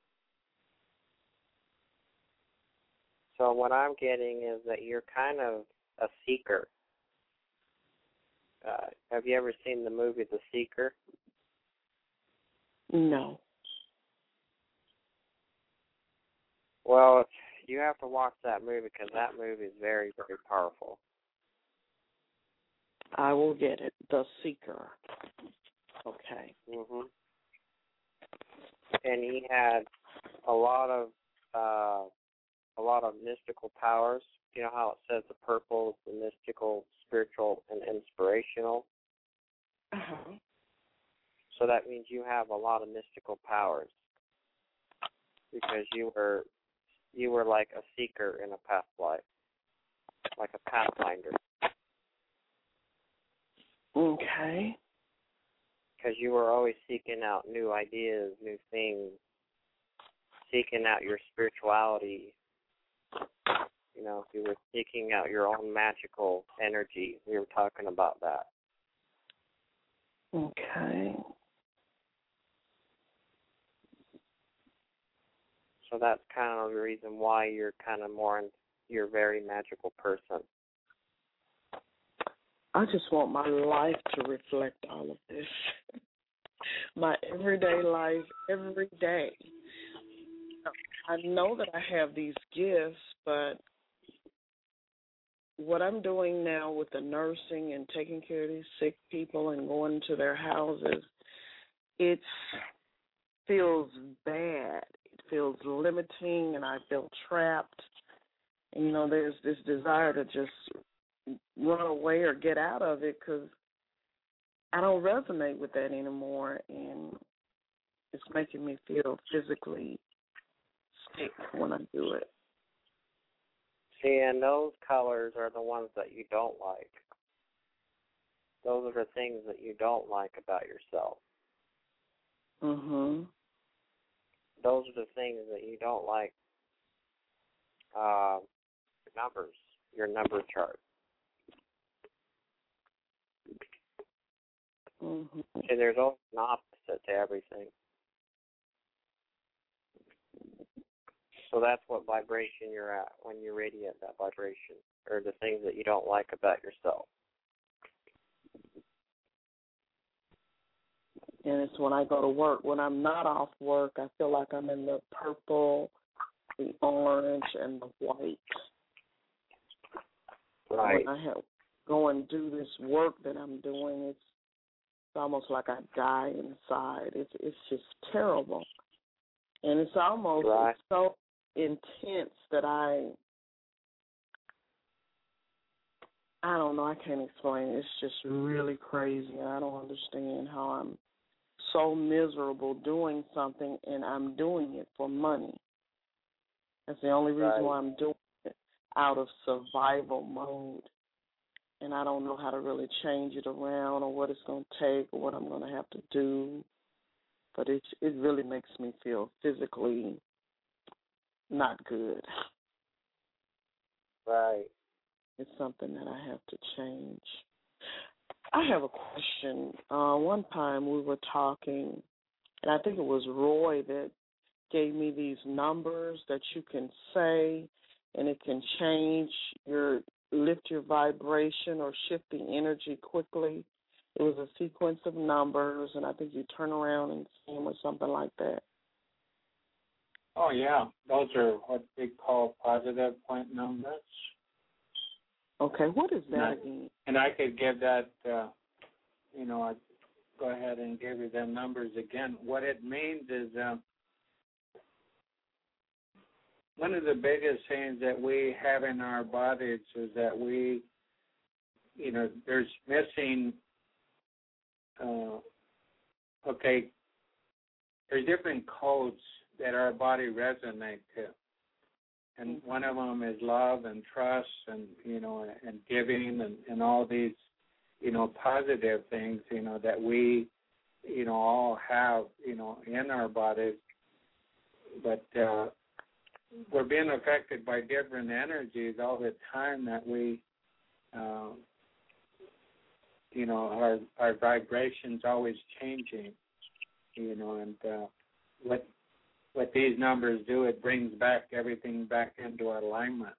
So what I'm getting is that you're kind of a seeker. Uh, have you ever seen the movie The Seeker? No. Well, you have to watch that movie because that movie is very, very powerful. I will get it. The Seeker. Okay. Mhm. And he had a lot of uh, a lot of mystical powers. You know how it says the purple is the mystical, spiritual, and inspirational. Uh-huh. So that means you have a lot of mystical powers because you were you were like a seeker in a past life, like a pathfinder. Okay. Because you were always seeking out new ideas, new things, seeking out your spirituality. You know, you were seeking out your own magical energy. We were talking about that. Okay. So that's kind of the reason why you're kind of more, in, you're a very magical person. I just want my life to reflect all of this. My everyday life, every day. I know that I have these gifts, but what I'm doing now with the nursing and taking care of these sick people and going to their houses, it feels bad. It feels limiting, and I feel trapped. And, you know, there's this desire to just run away or get out of it because I don't resonate with that anymore, and it's making me feel physically sick when I do it. See, and those colors are the ones that you don't like. Those are the things that you don't like about yourself. Mhm. Those are the things that you don't like. Uh, your numbers, your number chart. Mhm. See, there's always an opposite to everything. So that's what vibration you're at when you radiate that vibration, or the things that you don't like about yourself. And it's when I go to work. When I'm not off work, I feel like I'm in the purple, the orange, and the white. Right. When I have go and do this work that I'm doing, it's, it's almost like I die inside. It's it's just terrible, and it's almost right. it's so intense that I I don't know. I can't explain. It's just really crazy. I don't understand how I'm so miserable doing something, and I'm doing it for money. That's the only reason right. why I'm doing it, out of survival mode. And I don't know how to really change it around or what it's going to take or what I'm going to have to do. But it, it really makes me feel physically not good. Right. It's something that I have to change. I have a question. Uh, one time we were talking, and I think it was Roy that gave me these numbers that you can say, and it can change your, lift your vibration or shift the energy quickly. It was a sequence of numbers, and I think you turn around and see them or something like that. Oh, yeah. Those are what they call positive point numbers. Okay, what is that and I, again? And I could give that, uh, you know, I'd go ahead and give you the numbers again. What it means is uh, one of the biggest things that we have in our bodies is that we, you know, there's missing, uh, okay, there's different codes that our body resonate to. And one of them is love and trust and, you know, and giving and, and all these, you know, positive things, you know, that we, you know, all have, you know, in our bodies. But uh, we're being affected by different energies all the time that we, uh, you know, our, our vibration's always changing, you know, and uh, what What these numbers do, it brings back everything back into alignment.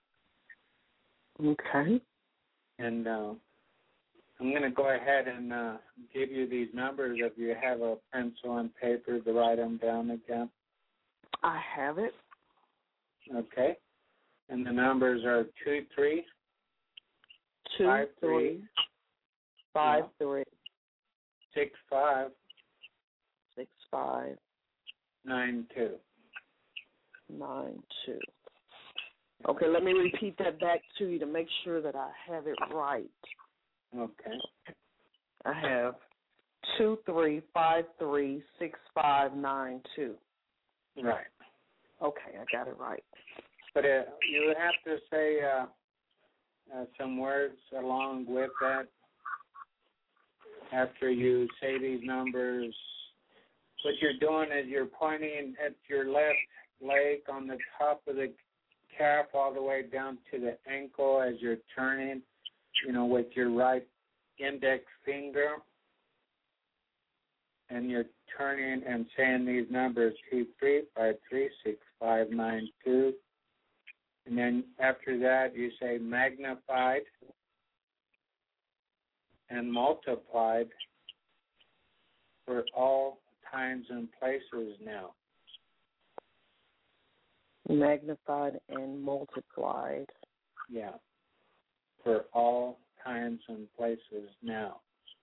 Okay. And uh, I'm going to go ahead and uh, give you these numbers if you have a pencil and paper to write them down again. I have it. Okay. And the numbers are two, three, Two, five, three, three, five, yeah. three, six, five, six, five, nine, two. nine, two. Okay, let me repeat that back to you to make sure that I have it right. Okay. I have two, three, five, three, six, five, nine, two. Right. Okay, I got it right. But uh, you have to say uh, uh, some words along with that after you say these numbers. What you're doing is you're pointing at your left leg on the top of the calf all the way down to the ankle as you're turning, you know, with your right index finger. And you're turning and saying these numbers, two, three, five, three, six, five, nine, two. And then after that, you say magnified and multiplied for all times and places now. magnified and multiplied. Yeah. For all times and places now.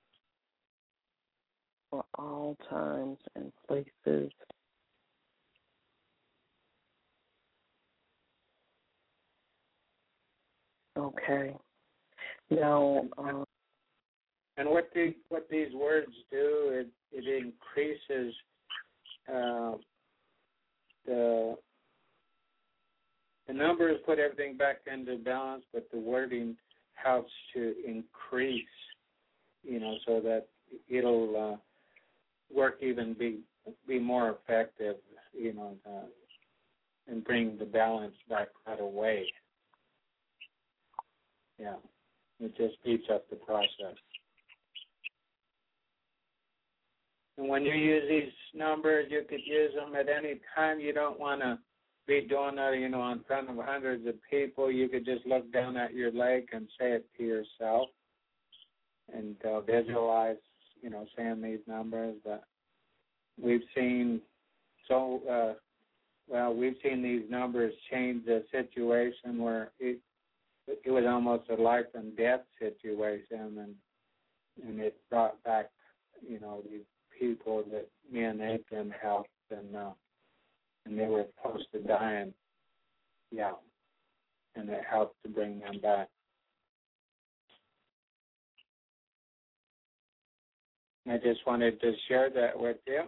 For all times and places. Okay. Now, um, and what the, what these words do, it it increases uh, the the numbers put everything back into balance, but the wording helps to increase, you know, so that it'll uh, work even be be more effective, you know, uh, and bring the balance back right away. Yeah, it just speeds up the process. And when you use these numbers, you could use them at any time. You don't want to be doing that, you know, in front of hundreds of people. You could just look down at your leg and say it to yourself and uh, visualize, you know, saying these numbers. But we've seen so, uh, well, we've seen these numbers change the situation where it, it was almost a life and death situation, and and it brought back, you know, these people that me and Nathan helped, and uh, and they were close to dying. Yeah, and it helped to bring them back. I just wanted to share that with you.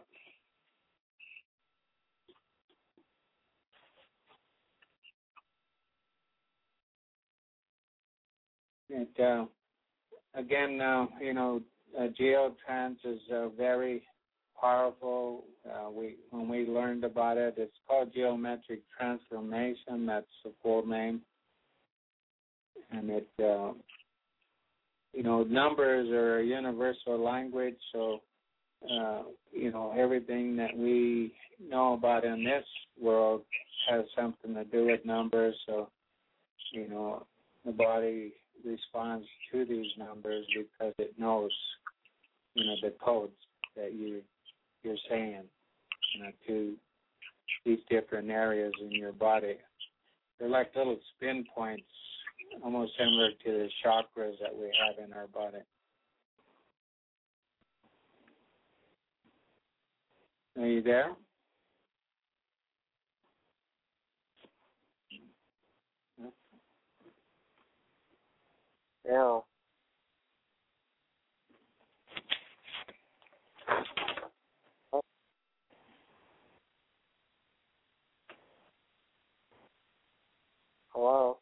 And, uh, again, uh, you know, uh, geotrans is uh, very powerful. Uh, we when we learned about it, it's called geometric transformation. That's the full name. And it, uh, you know, numbers are a universal language. So, uh, you know, everything that we know about in this world has something to do with numbers. So, you know, the body responds to these numbers because it knows, you know, the codes that you you're saying, you know, to these different areas in your body. They're like little spin points, almost similar to the chakras that we have in our body. Are you there? Yeah. Hello?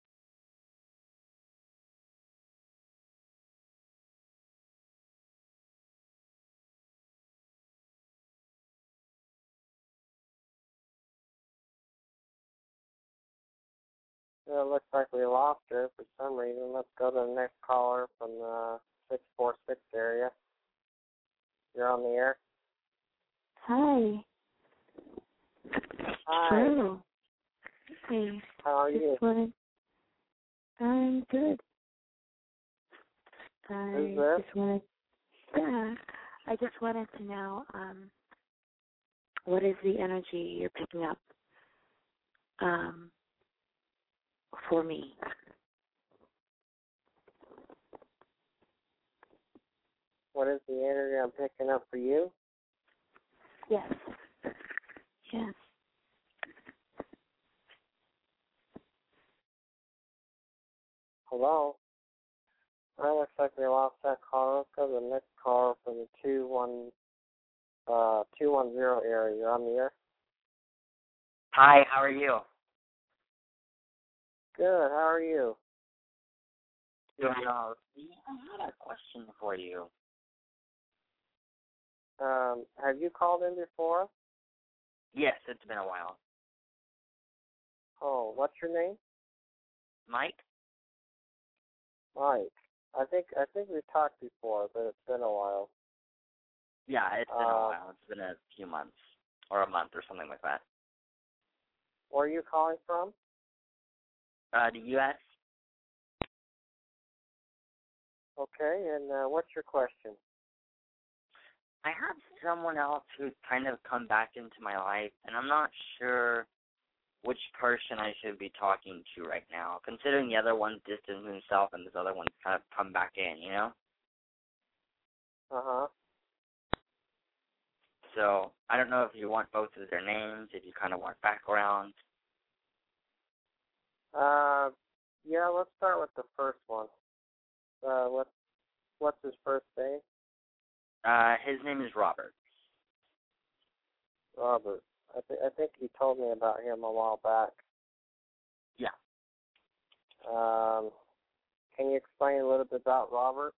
Yeah, it looks like we lost her for some reason. Let's go to the next caller from the six four six area. You're on the air. Hi. Hi. Hello. Hey. How are you? Wanted, I'm good. Who's I this? just wanted, yeah, I just wanted to know, um, what is the energy you're picking up, um, for me? What is the energy I'm picking up for you? Yes. Yes. Hello? Well, looks like we lost that caller. Let's go to the next caller from the two one uh two one zero area. You're on the air. Hi, how are you? Good. How are you? Doing all. I had a question for you. Um, have you called in before? Yes, it's been a while. Oh, what's your name? Mike? Mike. I think I think we talked before, but it's been a while. Yeah, it's been uh, a while. It's been a few months, or a month, or something like that. Where are you calling from? Uh, the U S Okay, and uh, what's your question? I have someone else who's kind of come back into my life, and I'm not sure which person I should be talking to right now, considering the other one's distanced himself and this other one's kind of come back in, you know? Uh-huh. So, I don't know if you want both of their names, if you kind of want background. Uh, yeah, let's start with the first one. Uh, what, what's his first name? Uh, his name is Robert. Robert. I, th- I think you told me about him a while back. Yeah. Um, can you explain a little bit about Robert?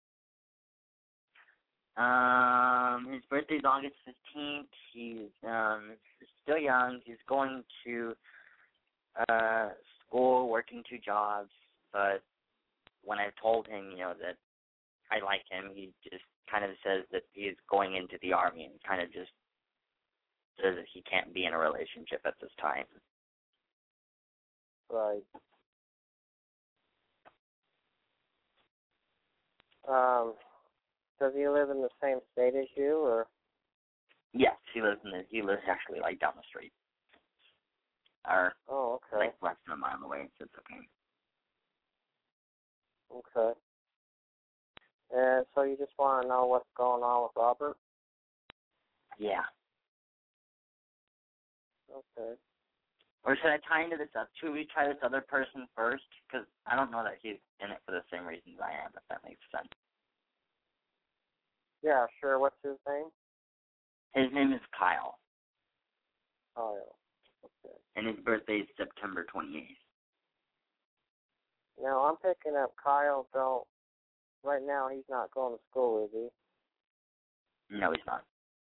Um, his birthday's August fifteenth. He's um still young. He's going to uh school, working two jobs. But when I told him, you know, that I like him, he just kind of says that he is going into the Army and kind of just says that he can't be in a relationship at this time. Right. Um, does he live in the same state as you, or? Yes, he lives in the, he lives actually like down the street. Or Oh, okay. like less than a mile away, so it's okay. Okay. And so you just want to know what's going on with Robert? Yeah. Okay. Or should I tie into this up? Should we try this other person first? Because I don't know that he's in it for the same reasons I am, if that makes sense. Yeah, sure. What's his name? His name is Kyle, Oh, yeah. Okay. and his birthday is September twenty-eighth. Now, I'm picking up Kyle. Don't, right now, he's not going to school, is he? No, he's not.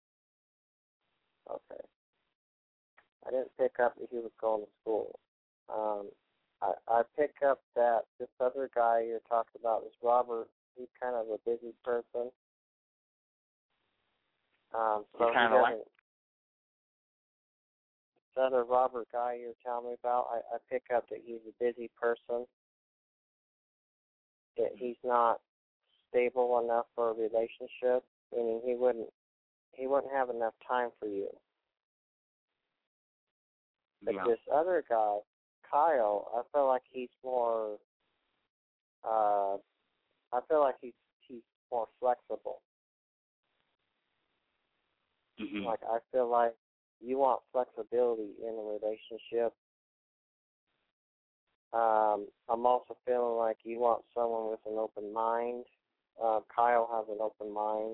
Okay. I didn't pick up that he was going to school. Um, I, I pick up that this other guy you're talking about, this Robert, he's kind of a busy person. Um, so He's kind he of doesn't. This other Robert guy you're telling me about, I, I pick up that he's a busy person. That he's not stable enough for a relationship, meaning he wouldn't he wouldn't have enough time for you. But Yeah. this other guy, Kyle, I feel like he's more. Uh, I feel like he's he's more flexible. Mm-hmm. Like I feel like you want flexibility in a relationship. Um, I'm also feeling like you want someone with an open mind. Uh, Kyle has an open mind.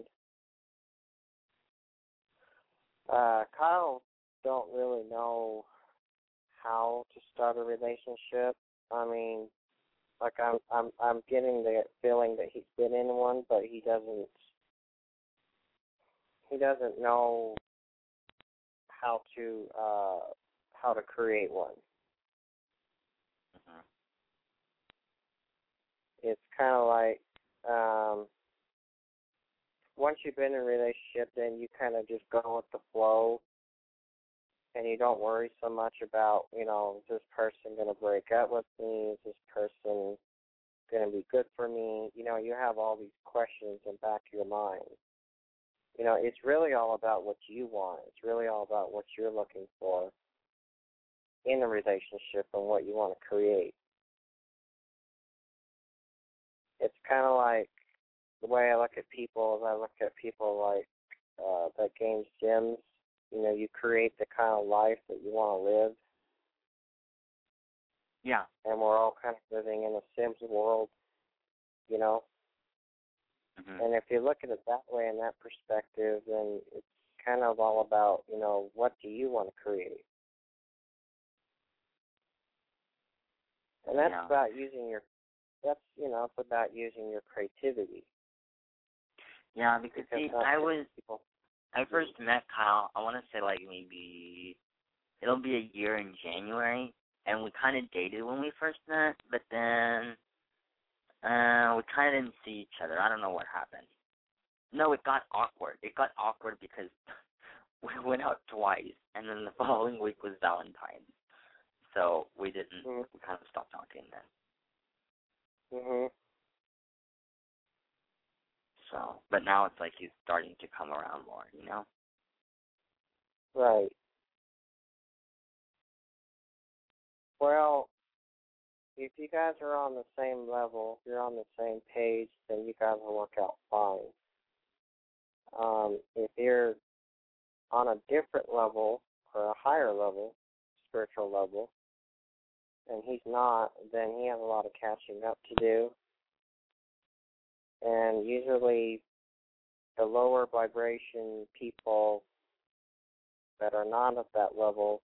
Uh, Kyle don't really know how to start a relationship. I mean, like I'm, I'm, I'm getting the feeling that he's been in one, but he doesn't. He doesn't know how to, uh, how to create one. Mm-hmm. It's kind of like um, once you've been in a relationship, then you kind of just go with the flow, and you don't worry so much about, you know, is this person going to break up with me? Is this person going to be good for me? You know, you have all these questions in the back of your mind. You know, it's really all about what you want. It's really all about what you're looking for in a relationship and what you want to create. It's kind of like the way I look at people is I look at people like uh, that game Sims. You know, you create the kind of life that you want to live. Yeah. And we're all kind of living in a Sims world, you know. Mm-hmm. And if you look at it that way, in that perspective, then it's kind of all about, you know, what do you want to create? And that's Yeah. about using your, that's, you know, it's about using your creativity. Yeah, because, Because see, not I many was, people, I first met Kyle, I want to say like maybe, it'll be a year in January, and we kind of dated when we first met, but then uh, we kind of didn't see each other. I don't know what happened. No, it got awkward. It got awkward because we went out twice, and then the following week was Valentine's. So we didn't, mm-hmm. we kind of stopped talking then. Mm-hmm. So, but now it's like he's starting to come around more, you know? Right. Well, if you guys are on the same level, if you're on the same page, then you guys will work out fine. Um, if you're on a different level or a higher level, spiritual level, and he's not, then he has a lot of catching up to do. And usually the lower vibration people that are not at that level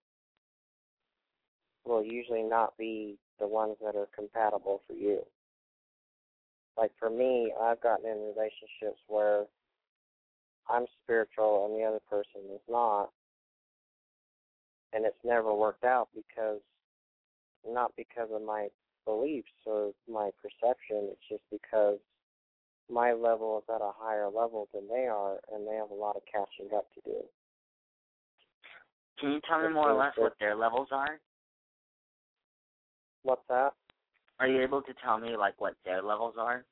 will usually not be the ones that are compatible for you. Like for me, I've gotten in relationships where I'm spiritual and the other person is not, and it's never worked out because, not because of my beliefs or my perception, it's just because my level is at a higher level than they are, and they have a lot of catching up to do. Can you tell me more or less what their levels are? What's that? Are you able to tell me, like, what their levels are?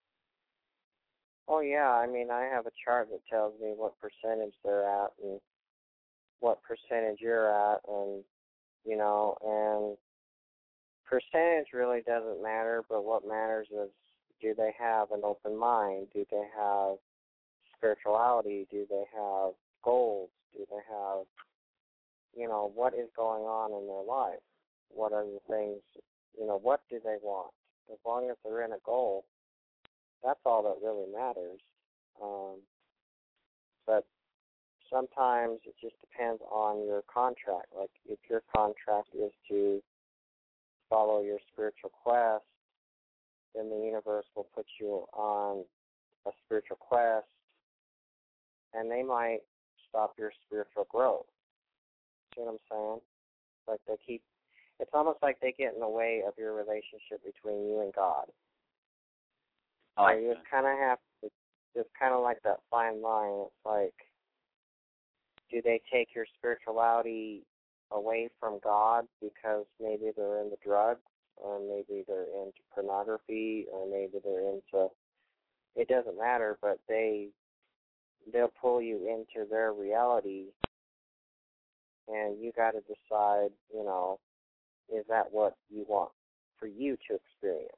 Oh, yeah. I mean, I have a chart that tells me what percentage they're at and what percentage you're at, and, you know, and percentage really doesn't matter, but what matters is, do they have an open mind? Do they have spirituality? Do they have goals? Do they have, you know, what is going on in their life? What are the things, you know, what do they want? As long as they're in a goal, that's all that really matters. Um, but sometimes it just depends on your contract. Like if your contract is to follow your spiritual quest, then the universe will put you on a spiritual quest, and they might stop your spiritual growth. See what I'm saying? Like they keep, it's almost like they get in the way of your relationship between you and God. Oh, so you just kind of have to, it's kind of like that fine line. It's like, do they take your spirituality away from God because maybe they're into drugs, or maybe they're into pornography, or maybe they're into, it doesn't matter, but they, they'll pull you into their reality, and you got to decide, you know, is that what you want for you to experience?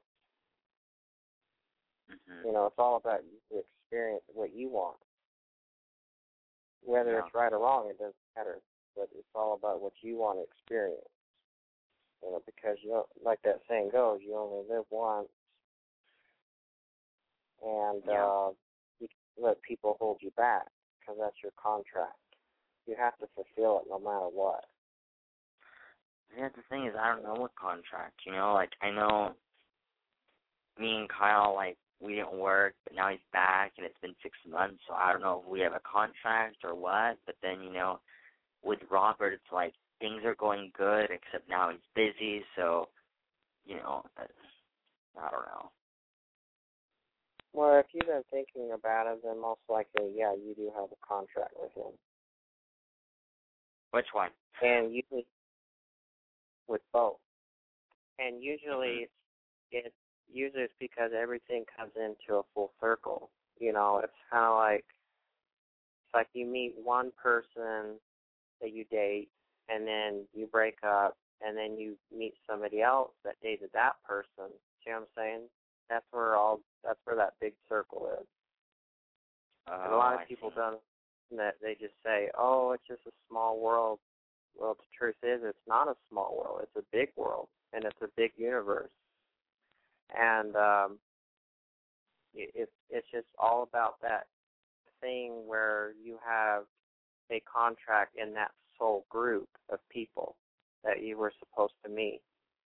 Mm-hmm. You know, it's all about the experience, what you want. Whether yeah. it's right or wrong, it doesn't matter, but it's all about what you want to experience. You know, because, you know, like that saying goes, you only live once, and yeah. uh, you can't let people hold you back because that's your contract. You have to fulfill it no matter what. Yeah, the thing is, I don't know what contract, you know, like, I know me and Kyle, like, we didn't work, but now he's back, and it's been six months, so I don't know if we have a contract or what, but then, you know, with Robert, it's like, things are going good, except now he's busy, so, you know, I don't know. Well, if you've been thinking about it, then most likely, yeah, you do have a contract with him. Which one? And usually, with both. And usually, mm-hmm. it's usually it's because everything comes into a full circle. You know, it's kind of like, it's like you meet one person that you date, and then you break up, and then you meet somebody else that dated that person. See what I'm saying? That's where all, that's where that big circle is. Oh, and a lot of I people see. don't, that they just say, oh, it's just a small world. Well, the truth is, it's not a small world. It's a big world, and it's a big universe. And um, it, it's it's just all about that thing where you have a contract in that soul group of people that you were supposed to meet.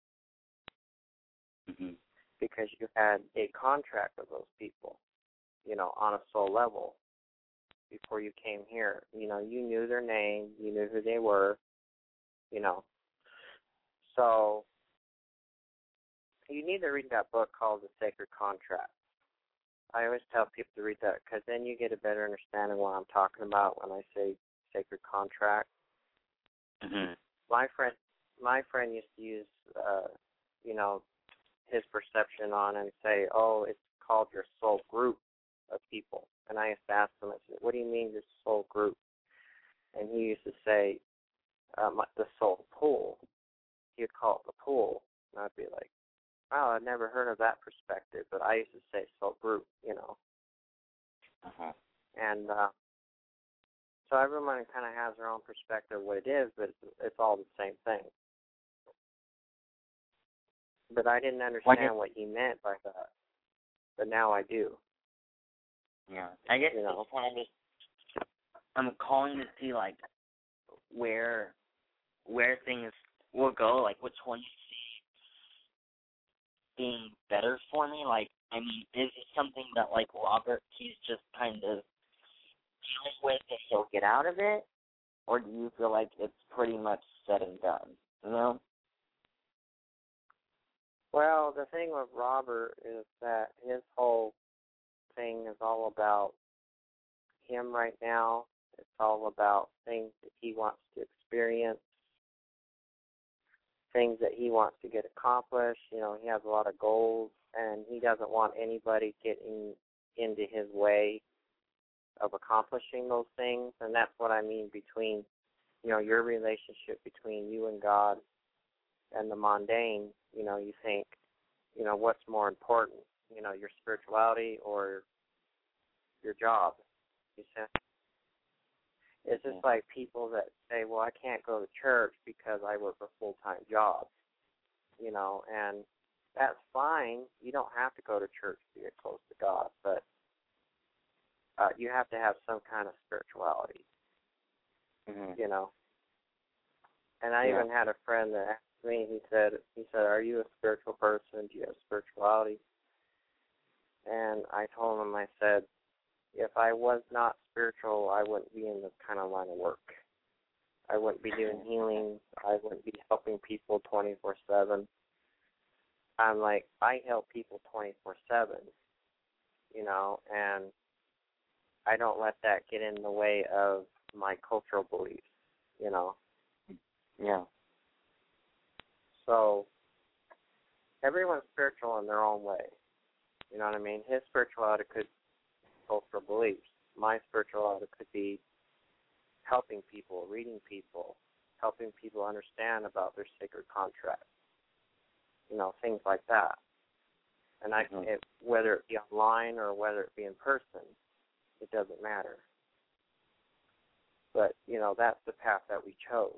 Mm-hmm. Because you had a contract with those people, you know, on a soul level before you came here. You know, you knew their name, you knew who they were, you know. So you need to read that book called The Sacred Contract. I always tell people to read that because then you get a better understanding of what I'm talking about when I say sacred contract. Mm-hmm. My friend, my friend used to use, uh, you know, his perception on and say, oh, it's called your soul group of people. And I used to ask him, I said, what do you mean your soul group? And he used to say, um, the soul pool. he would call it the pool, and I'd be like, wow, I'd never heard of that perspective, but I used to say so brute, you know. Uh-huh. And uh, so everyone kind of has their own perspective of what it is, but it's, it's all the same thing. But I didn't understand what he meant by that, but now I do. Yeah, I guess you know. it's kind of, I'm calling to see like where where things will go, like which one you see being better for me. Like, I mean, is it something that like Robert, he's just kind of dealing with and he'll get out of it, or do you feel like it's pretty much said and done? You know? Well, the thing with Robert is that his whole thing is all about him right now. It's all about things that he wants to experience, things that he wants to get accomplished. You know, he has a lot of goals, and he doesn't want anybody getting into his way of accomplishing those things. And that's what I mean between, you know, your relationship between you and God and the mundane. You know, you think, you know, what's more important, you know, your spirituality or your job, you see? It's just like people that say, well, I can't go to church because I work a full-time job, you know, and that's fine. You don't have to go to church to get close to God, but uh, you have to have some kind of spirituality, Mm-hmm. you know. And I Yeah. even had a friend that asked me, he said, he said, are you a spiritual person? Do you have spirituality? And I told him, I said, if I was not spiritual, I wouldn't be in this kind of line of work. I wouldn't be doing healings. I wouldn't be helping people twenty-four seven. I'm like, I help people twenty-four seven, you know, and I don't let that get in the way of my cultural beliefs, you know. Yeah. So everyone's spiritual in their own way. You know what I mean? His spirituality could be cultural beliefs. My spirituality could be helping people, reading people, helping people understand about their sacred contract. You know, things like that. And I, Mm-hmm. it, whether it be online or whether it be in person, it doesn't matter. But, you know, that's the path that we chose.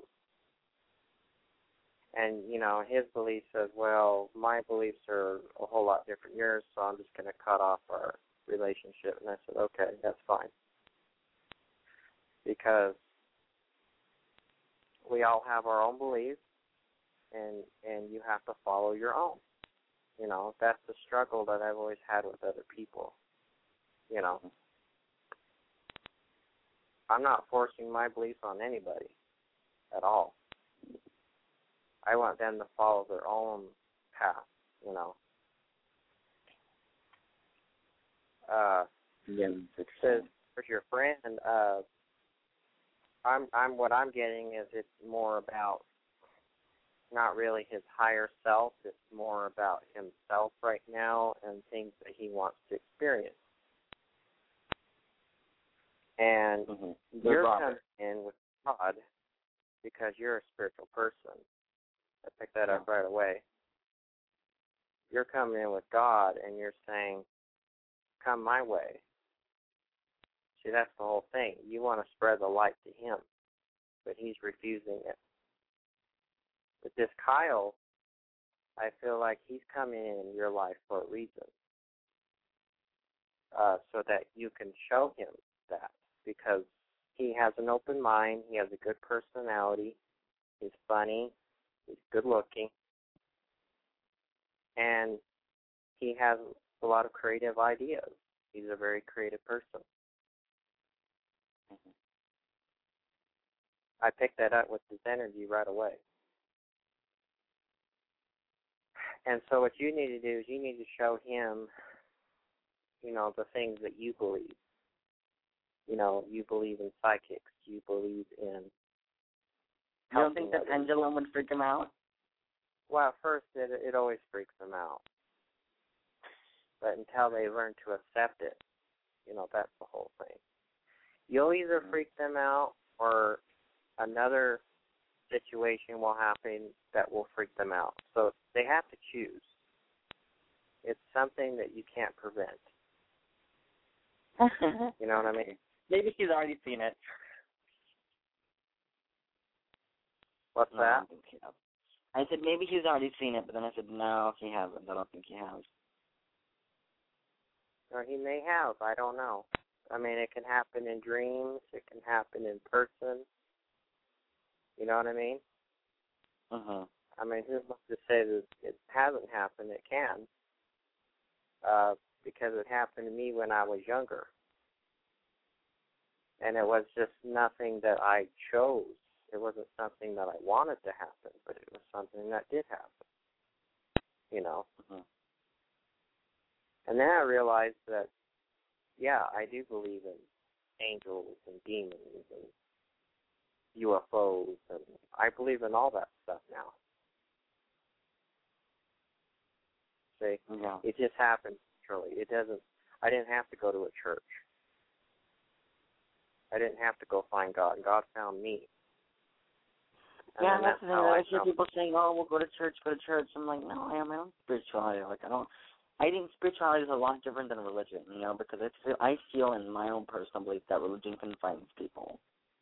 And, you know, his belief says, well, my beliefs are a whole lot different than yours, so I'm just going to cut off our relationship. And I said, okay, that's fine. Because we all have our own beliefs, and and you have to follow your own. You know, that's the struggle that I've always had with other people. You know, I'm not forcing my beliefs on anybody at all. I want them to follow their own path, you know. Uh, Yeah. says for your friend, uh, I'm I'm what I'm getting is it's more about not really his higher self. It's more about himself right now and things that he wants to experience. And Mm-hmm. you're Robert. coming in with God because you're a spiritual person. I picked that up right away. You're coming in with God and you're saying, come my way. See, that's the whole thing. You want to spread the light to him, but he's refusing it. But this Kyle, I feel like he's coming in your life for a reason, uh, so that you can show him that, because he has an open mind, he has a good personality, he's funny, he's good looking, and he has a lot of creative ideas. He's a very creative person. Mm-hmm. I picked that up with his energy right away. And so what you need to do is you need to show him, you know, the things that you believe. You know, you believe in psychics. You believe in You don't think the others. pendulum would freak him out? Well, at first it, it always freaks them out. But until they learn to accept it, you know, that's the whole thing. You'll either freak them out or another situation will happen that will freak them out. So they have to choose. It's something that you can't prevent. You know what I mean? Maybe he's already seen it. What's no, that? I don't think he has. I said maybe he's already seen it, but then I said no, he hasn't. I don't think he has. Or he may have. I don't know. I mean, it can happen in dreams. It can happen in person. You know what I mean? Uh-huh. I mean, who's to say that it hasn't happened? It can. Uh, because it happened to me when I was younger. And it was just nothing that I chose. It wasn't something that I wanted to happen, but it was something that did happen. You know? Uh-huh. And then I realized that, yeah, I do believe in angels and demons and U F Os, and I believe in all that stuff now. See, yeah. It just happened naturally. It doesn't. I didn't have to go to a church. I didn't have to go find God. God found me. And yeah, that's that's the thing. how I I hear found people saying, "Oh, we'll go to church, go to church." I'm like, no, I have my own spirituality. Like, I don't. I think spirituality is a lot different than religion, you know, because I feel, I feel in my own personal belief that religion confines people.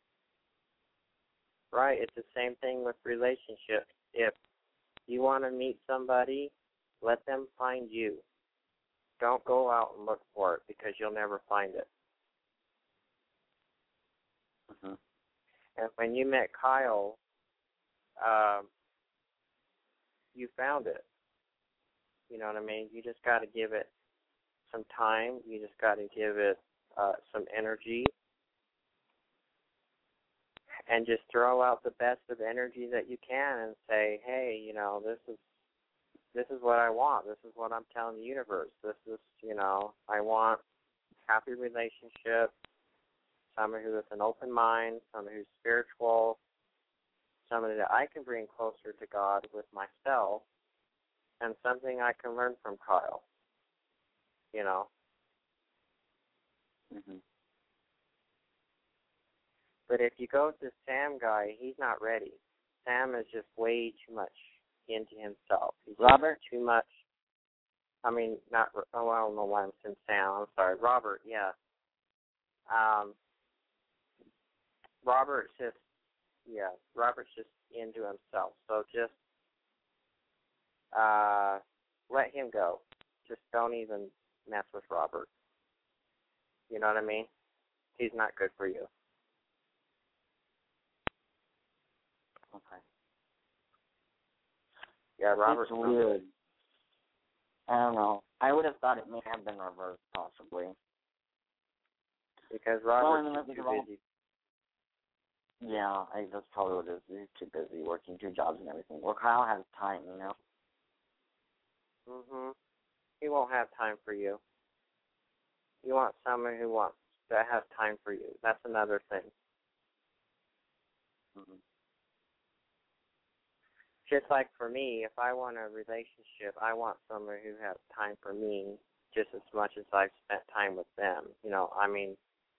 Right. It's the same thing with relationships. If you want to meet somebody, let them find you. Don't go out and look for it because you'll never find it. Mm-hmm. And when you met Kyle, um, you found it. You know what I mean? You just got to give it some time. You just got to give it uh, some energy. And just throw out the best of energy that you can and say, hey, you know, this is this is what I want. This is what I'm telling the universe. This is, you know, I want a happy relationship, somebody who has an open mind, somebody who's spiritual, somebody that I can bring closer to God with myself, and something I can learn from Kyle, you know. Mm-hmm. But if you go to Sam guy, he's not ready. Sam is just way too much into himself. He's Robert? Too much. I mean, not, oh, I don't know why I'm saying Sam. I'm sorry. Robert, yeah. Um, Robert's just, yeah, Robert's just into himself. So just uh, let him go. Just don't even mess with Robert. You know what I mean? He's not good for you. Okay. Yeah, Robert's It's weird. I don't know. I would have thought it may have been reversed, possibly. Because Robert's well, I mean, too wrong. busy. Yeah, I, that's probably what it is. He's too busy working two jobs and everything. Well, Kyle has time, you know? Mhm. He won't have time for you. You want someone who wants that has time for you. That's another thing. Mm-hmm. Just like for me, if I want a relationship, I want someone who has time for me just as much as I've spent time with them. You know, I mean,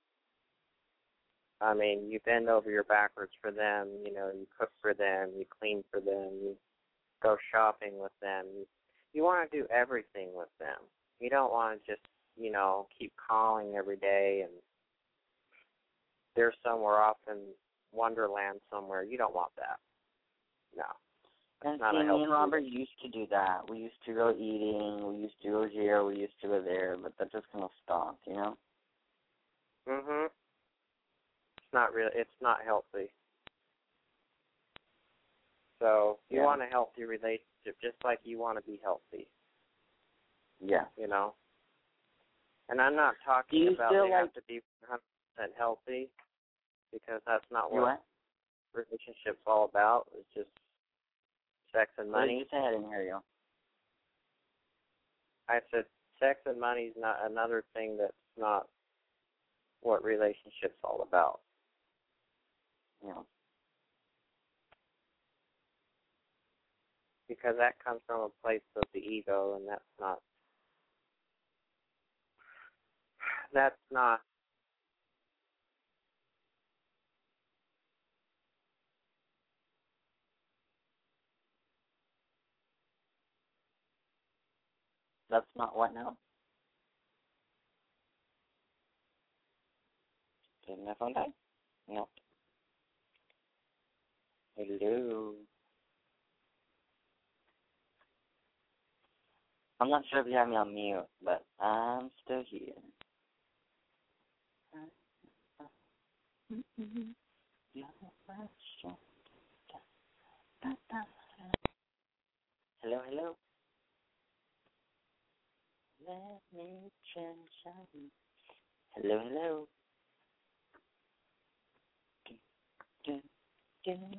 I mean, you bend over your backwards for them. You know, you cook for them, you clean for them, you go shopping with them. You, you want to do everything with them. You don't want to just, you know, keep calling every day and they're somewhere off in Wonderland somewhere. You don't want that. No. And Not see, a me healthy and Robert used to do that. We used to go eating, we used to go here, we used to go there, but that just kind of stopped, you know? Mhm. It's not real. It's not healthy. So you Yeah. want a healthy relationship, just like you want to be healthy. Yeah. You know. And I'm not Do talking you about feel they like have to be one hundred percent healthy, because that's not you what what? relationship's all about. It's just sex and What did money. you say? I didn't hear you. I said sex and money is not another thing that's not what relationship's all about. Yeah. Because that comes from a place of the ego, and that's not, that's not, that's not what now? Did my phone die? No. Hello. I'm not sure if you have me on mute, but I'm still here. Hello, hello. Let me change. Hello, hello. Dun, dun, dun.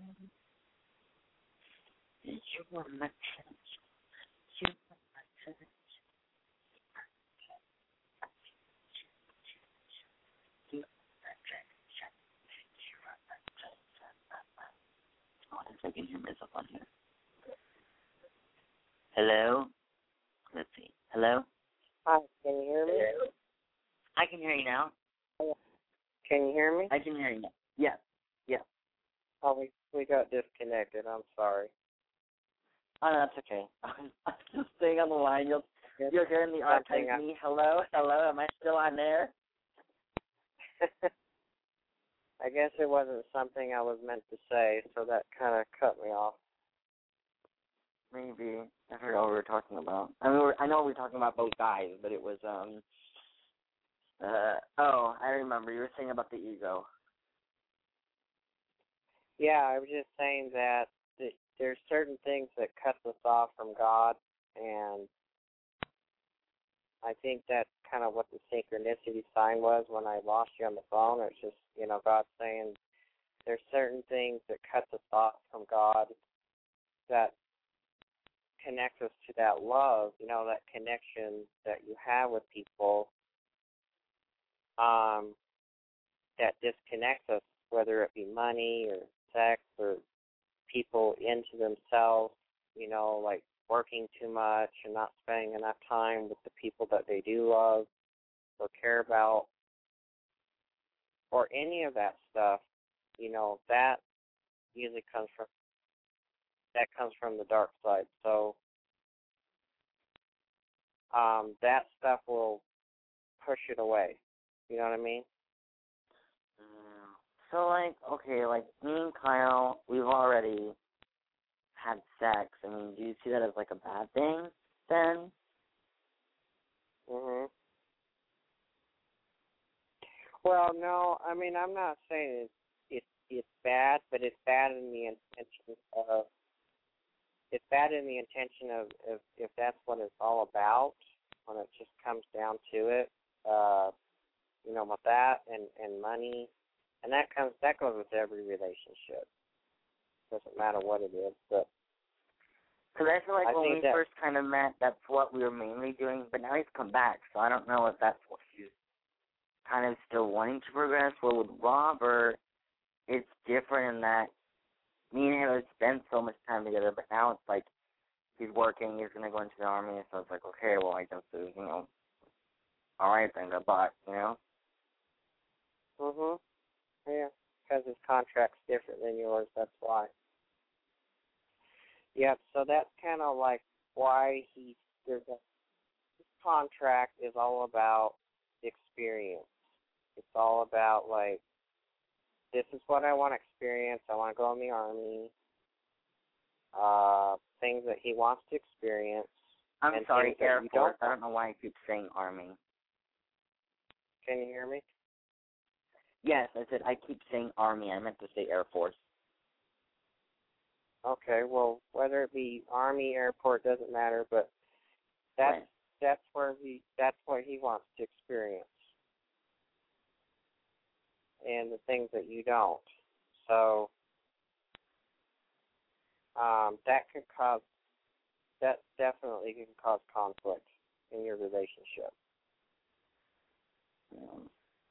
You are my change. You are my change. You are my change. You are my change. Oh, if I can hear myself on here. Hello? Let's see. Hello? Hi, can you hear me? Hello? I can hear you now. Can you hear me? I can hear you now. Yeah. Yeah. Oh, we we got disconnected. I'm sorry. Oh, no, that's okay. I'm just staying on the line. You'll, you'll hear in the archive I... me. Hello? Hello? Am I still on there? I guess it wasn't something I was meant to say, so that kind of cut me off. Maybe. I forgot what we were talking about. I mean, we're, I know we were talking about both guys, but it was, um, uh, oh, I remember. You were saying about the ego. Yeah, I was just saying that th- there's certain things that cut us off from God, and I think that's kind of what the synchronicity sign was when I lost you on the phone. It's just, you know, God saying there's certain things that cut us off from God that connect us to that love, you know, that connection that you have with people, um, that disconnects us, whether it be money or sex or people into themselves, you know, like working too much and not spending enough time with the people that they do love or care about, or any of that stuff, you know, that usually comes from that comes from the dark side. So um, that stuff will push it away. You know what I mean? Mm. So, like, okay, like, me and Kyle, we've already had sex. I mean, do you see that as, like, a bad thing, then? Mhm. Well, no, I mean, I'm not saying it's it's, it's bad, but it's bad in the intention of it's bad in the intention of if, if that's what it's all about, when it just comes down to it, uh, you know, with that and, and money, and that comes that goes with every relationship. Doesn't matter what it is, but because I feel like I when we that, first kind of met, that's what we were mainly doing, but now he's come back, so I don't know if that's what he's kind of still wanting to progress. Well, with Robert, it's different in that me and him have spent so much time together, but now it's like he's working, he's going to go into the Army, so it's like, okay, well, I guess there's, you know, all right then, good luck, you know? mhm, yeah, because his contract's different than yours, that's why. Yep, so that's kind of like why he, there's a, his contract is all about experience. It's all about, like, this is what I want to experience. I want to go in the Army. Uh, things that he wants to experience. I'm and sorry, Air Force. Force. I don't know why I keep saying Army. Can you hear me? Yes, I said I keep saying Army. I meant to say Air Force. Okay, well, whether it be Army, airport, doesn't matter, but that's Right. that's where he that's what he wants to experience, and the things that you don't. So um, that could cause that definitely can cause conflict in your relationship. Um,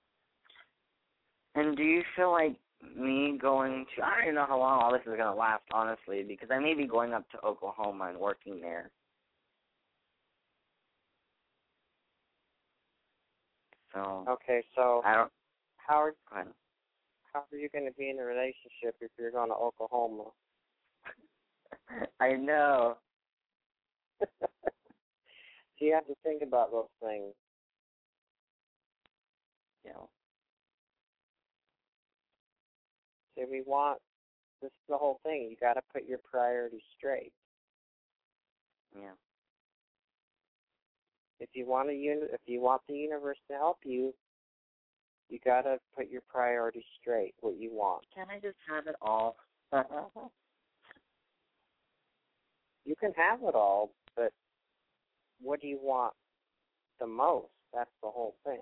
and do you feel like me going to, I don't even know how long all this is going to last, honestly, because I may be going up to Oklahoma and working there. So, Okay, so I don't, how are, go ahead. how are you going to be in a relationship if you're going to Oklahoma? I know. So you have to think about those things. You know. So we want, this is the whole thing. You got to put your priorities straight. Yeah. If you want a uni- if you want the universe to help you, you got to put your priorities straight. What you want. Can I just have it all? You can have it all, but what do you want the most? That's the whole thing.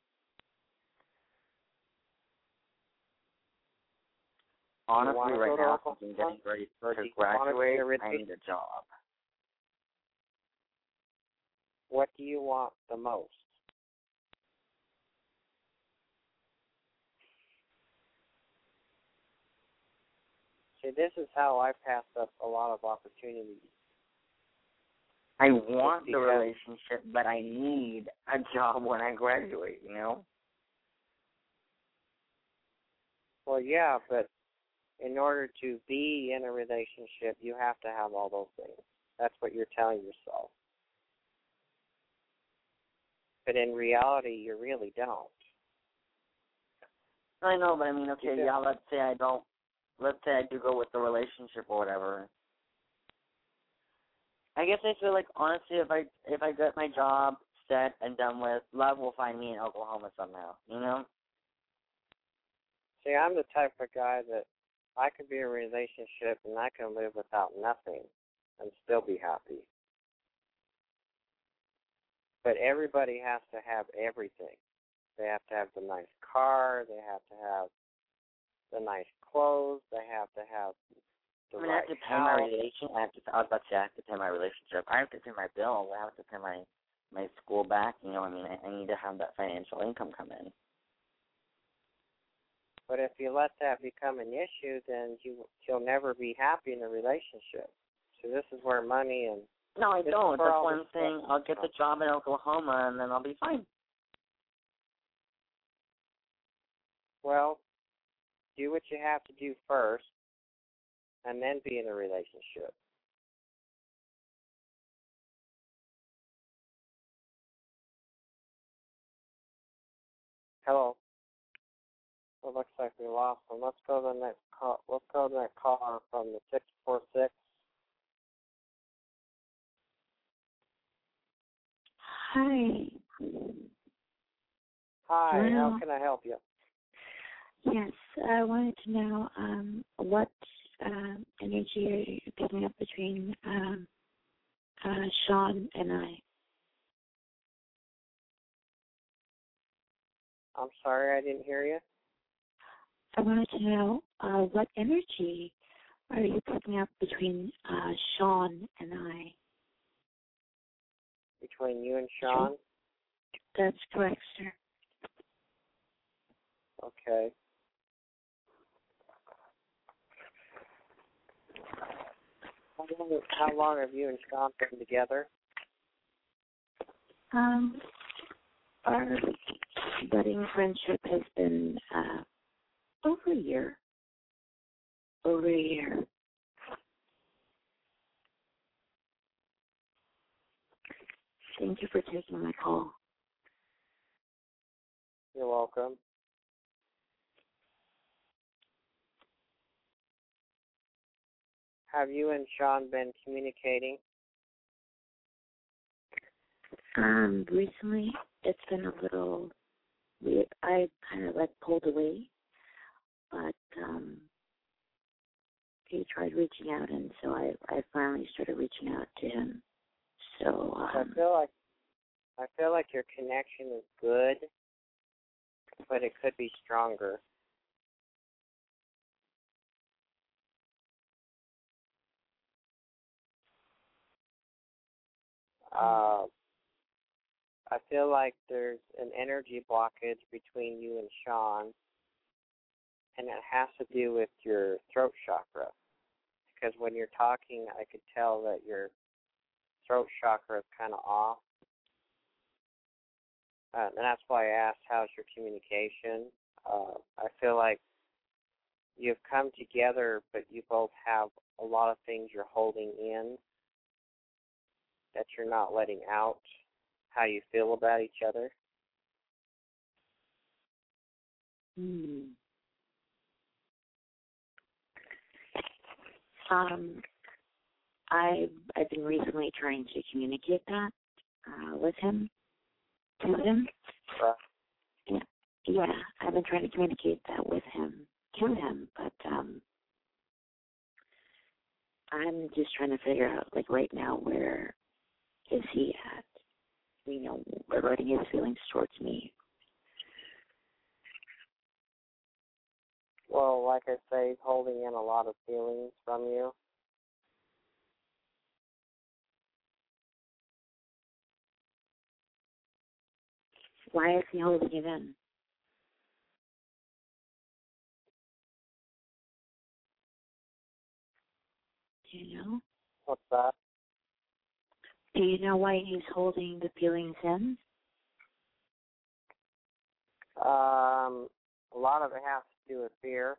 Honestly, right go to now, Oklahoma? since I'm getting ready Or to do you want to graduate, get rid I of- need a job. What do you want the most? See, this is how I passed up a lot of opportunities. I want the because- relationship, but I need a job when I graduate, you know? Well, yeah, but in order to be in a relationship, you have to have all those things. That's what you're telling yourself. But in reality, you really don't. I know, but I mean, okay, Yeah. yeah, let's say I don't, let's say I do go with the relationship or whatever. I guess I feel like, honestly, if I if I get my job set and done with, love will find me in Oklahoma somehow, you know? See, I'm the type of guy that I could be in a relationship and I can live without nothing and still be happy. But everybody has to have everything. They have to have the nice car. They have to have the nice clothes. They have to have the I mean, right I have to pay house. my relation. I have to. I was about to say I have to pay my relationship. I have to pay my bills. I have to pay my my school back. You know, I mean, I, I need to have that financial income come in. But if you let that become an issue, then you you'll never be happy in a relationship. So this is where money and No, I This is don't. for That's all why the I'm saying stuff. I'll get the job in Oklahoma and then I'll be fine. well, do what you have to do first, and then be in a relationship. Hello. Well, looks like we lost him. Let's go to the next call. Let's go to that caller from the six four six. Hi. Hi. Hello. How can I help you? Yes, I wanted to know um, what um, energy are you picking up between um, uh, Sean and I? I'm sorry, I didn't hear you. I wanted to know uh, what energy are you picking up between uh, Sean and I? Between you and Sean. That's correct, sir. Okay. How long, how long have you and Sean been together? Um, our budding friendship has been uh, over a year. Over a year. Thank you for taking my call. You're welcome. Have you and Sean been communicating? Um, recently, it's been a little weird. I kind of like pulled away, but um, he tried reaching out, and so I, I finally started reaching out to him. So I um, feel like I feel like your connection is good, but it could be stronger. Uh, I feel like there's an energy blockage between you and Sean, and it has to do with your throat chakra. Because when you're talking, I could tell that your throat chakra is kind of off. Uh, and that's why I asked, how's your communication? Uh, I feel like you've come together, but you both have a lot of things you're holding in that you're not letting out. how you feel about each other? Hmm. Um, I I've been recently trying to communicate that uh, with him, to him. Right. Yeah, yeah, I've been trying to communicate that with him, to him, but um, I'm just trying to figure out, like right now, where is he at? You know, regarding his feelings towards me. Well, like I say, he's holding in a lot of feelings from you. Why is he holding it in? Do you know? What's that? Do you know why he's holding the feelings in? Um, a lot of it has to do with fear.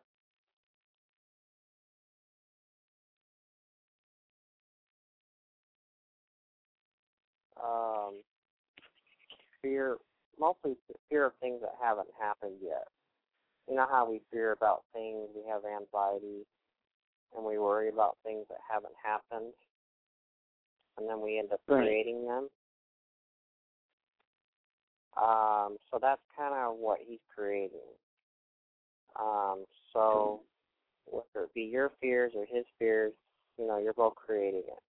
Um, fear, mostly fear of things that haven't happened yet. You know how we fear about things, we have anxiety, and we worry about things that haven't happened, and then we end up Right. creating them. Um, so that's kind of what he's creating. Um, so whether it be your fears or his fears, you know, you're both creating it.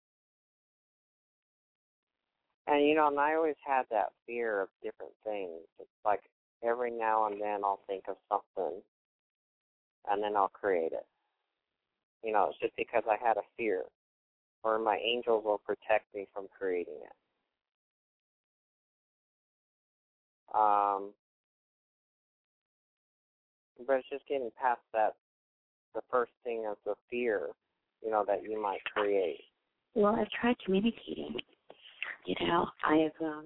And, you know, and I always had that fear of different things. It's like every now and then I'll think of something, and then I'll create it. You know, it's just because I had a fear, or my angels will protect me from creating it. Um, but it's just getting past that, the first thing of the fear, you know, that you might create. Well, I've tried communicating. You know, I've um,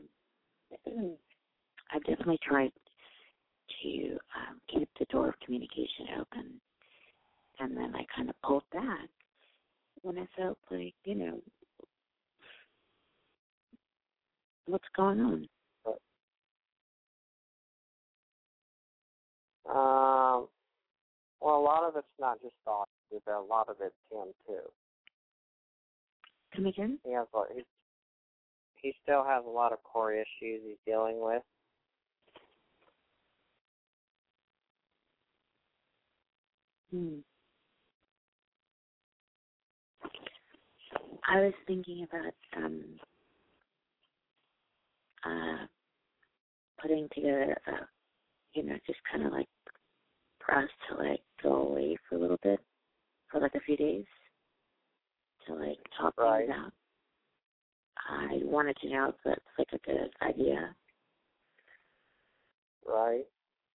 I've definitely tried to um, keep the door of communication open, and then I kind of pulled back when I felt like, you know, what's going on? Um, well, a lot of it's not just thought, but a lot of it's him too. Come again? He has, he, he still has a lot of core issues he's dealing with. Hmm. I was thinking about um, uh, putting together, a, you know, just kind of like for us to like go away for a little bit, for like a few days, to like talk Right. things out. I wanted to know if that's like a good idea. Right.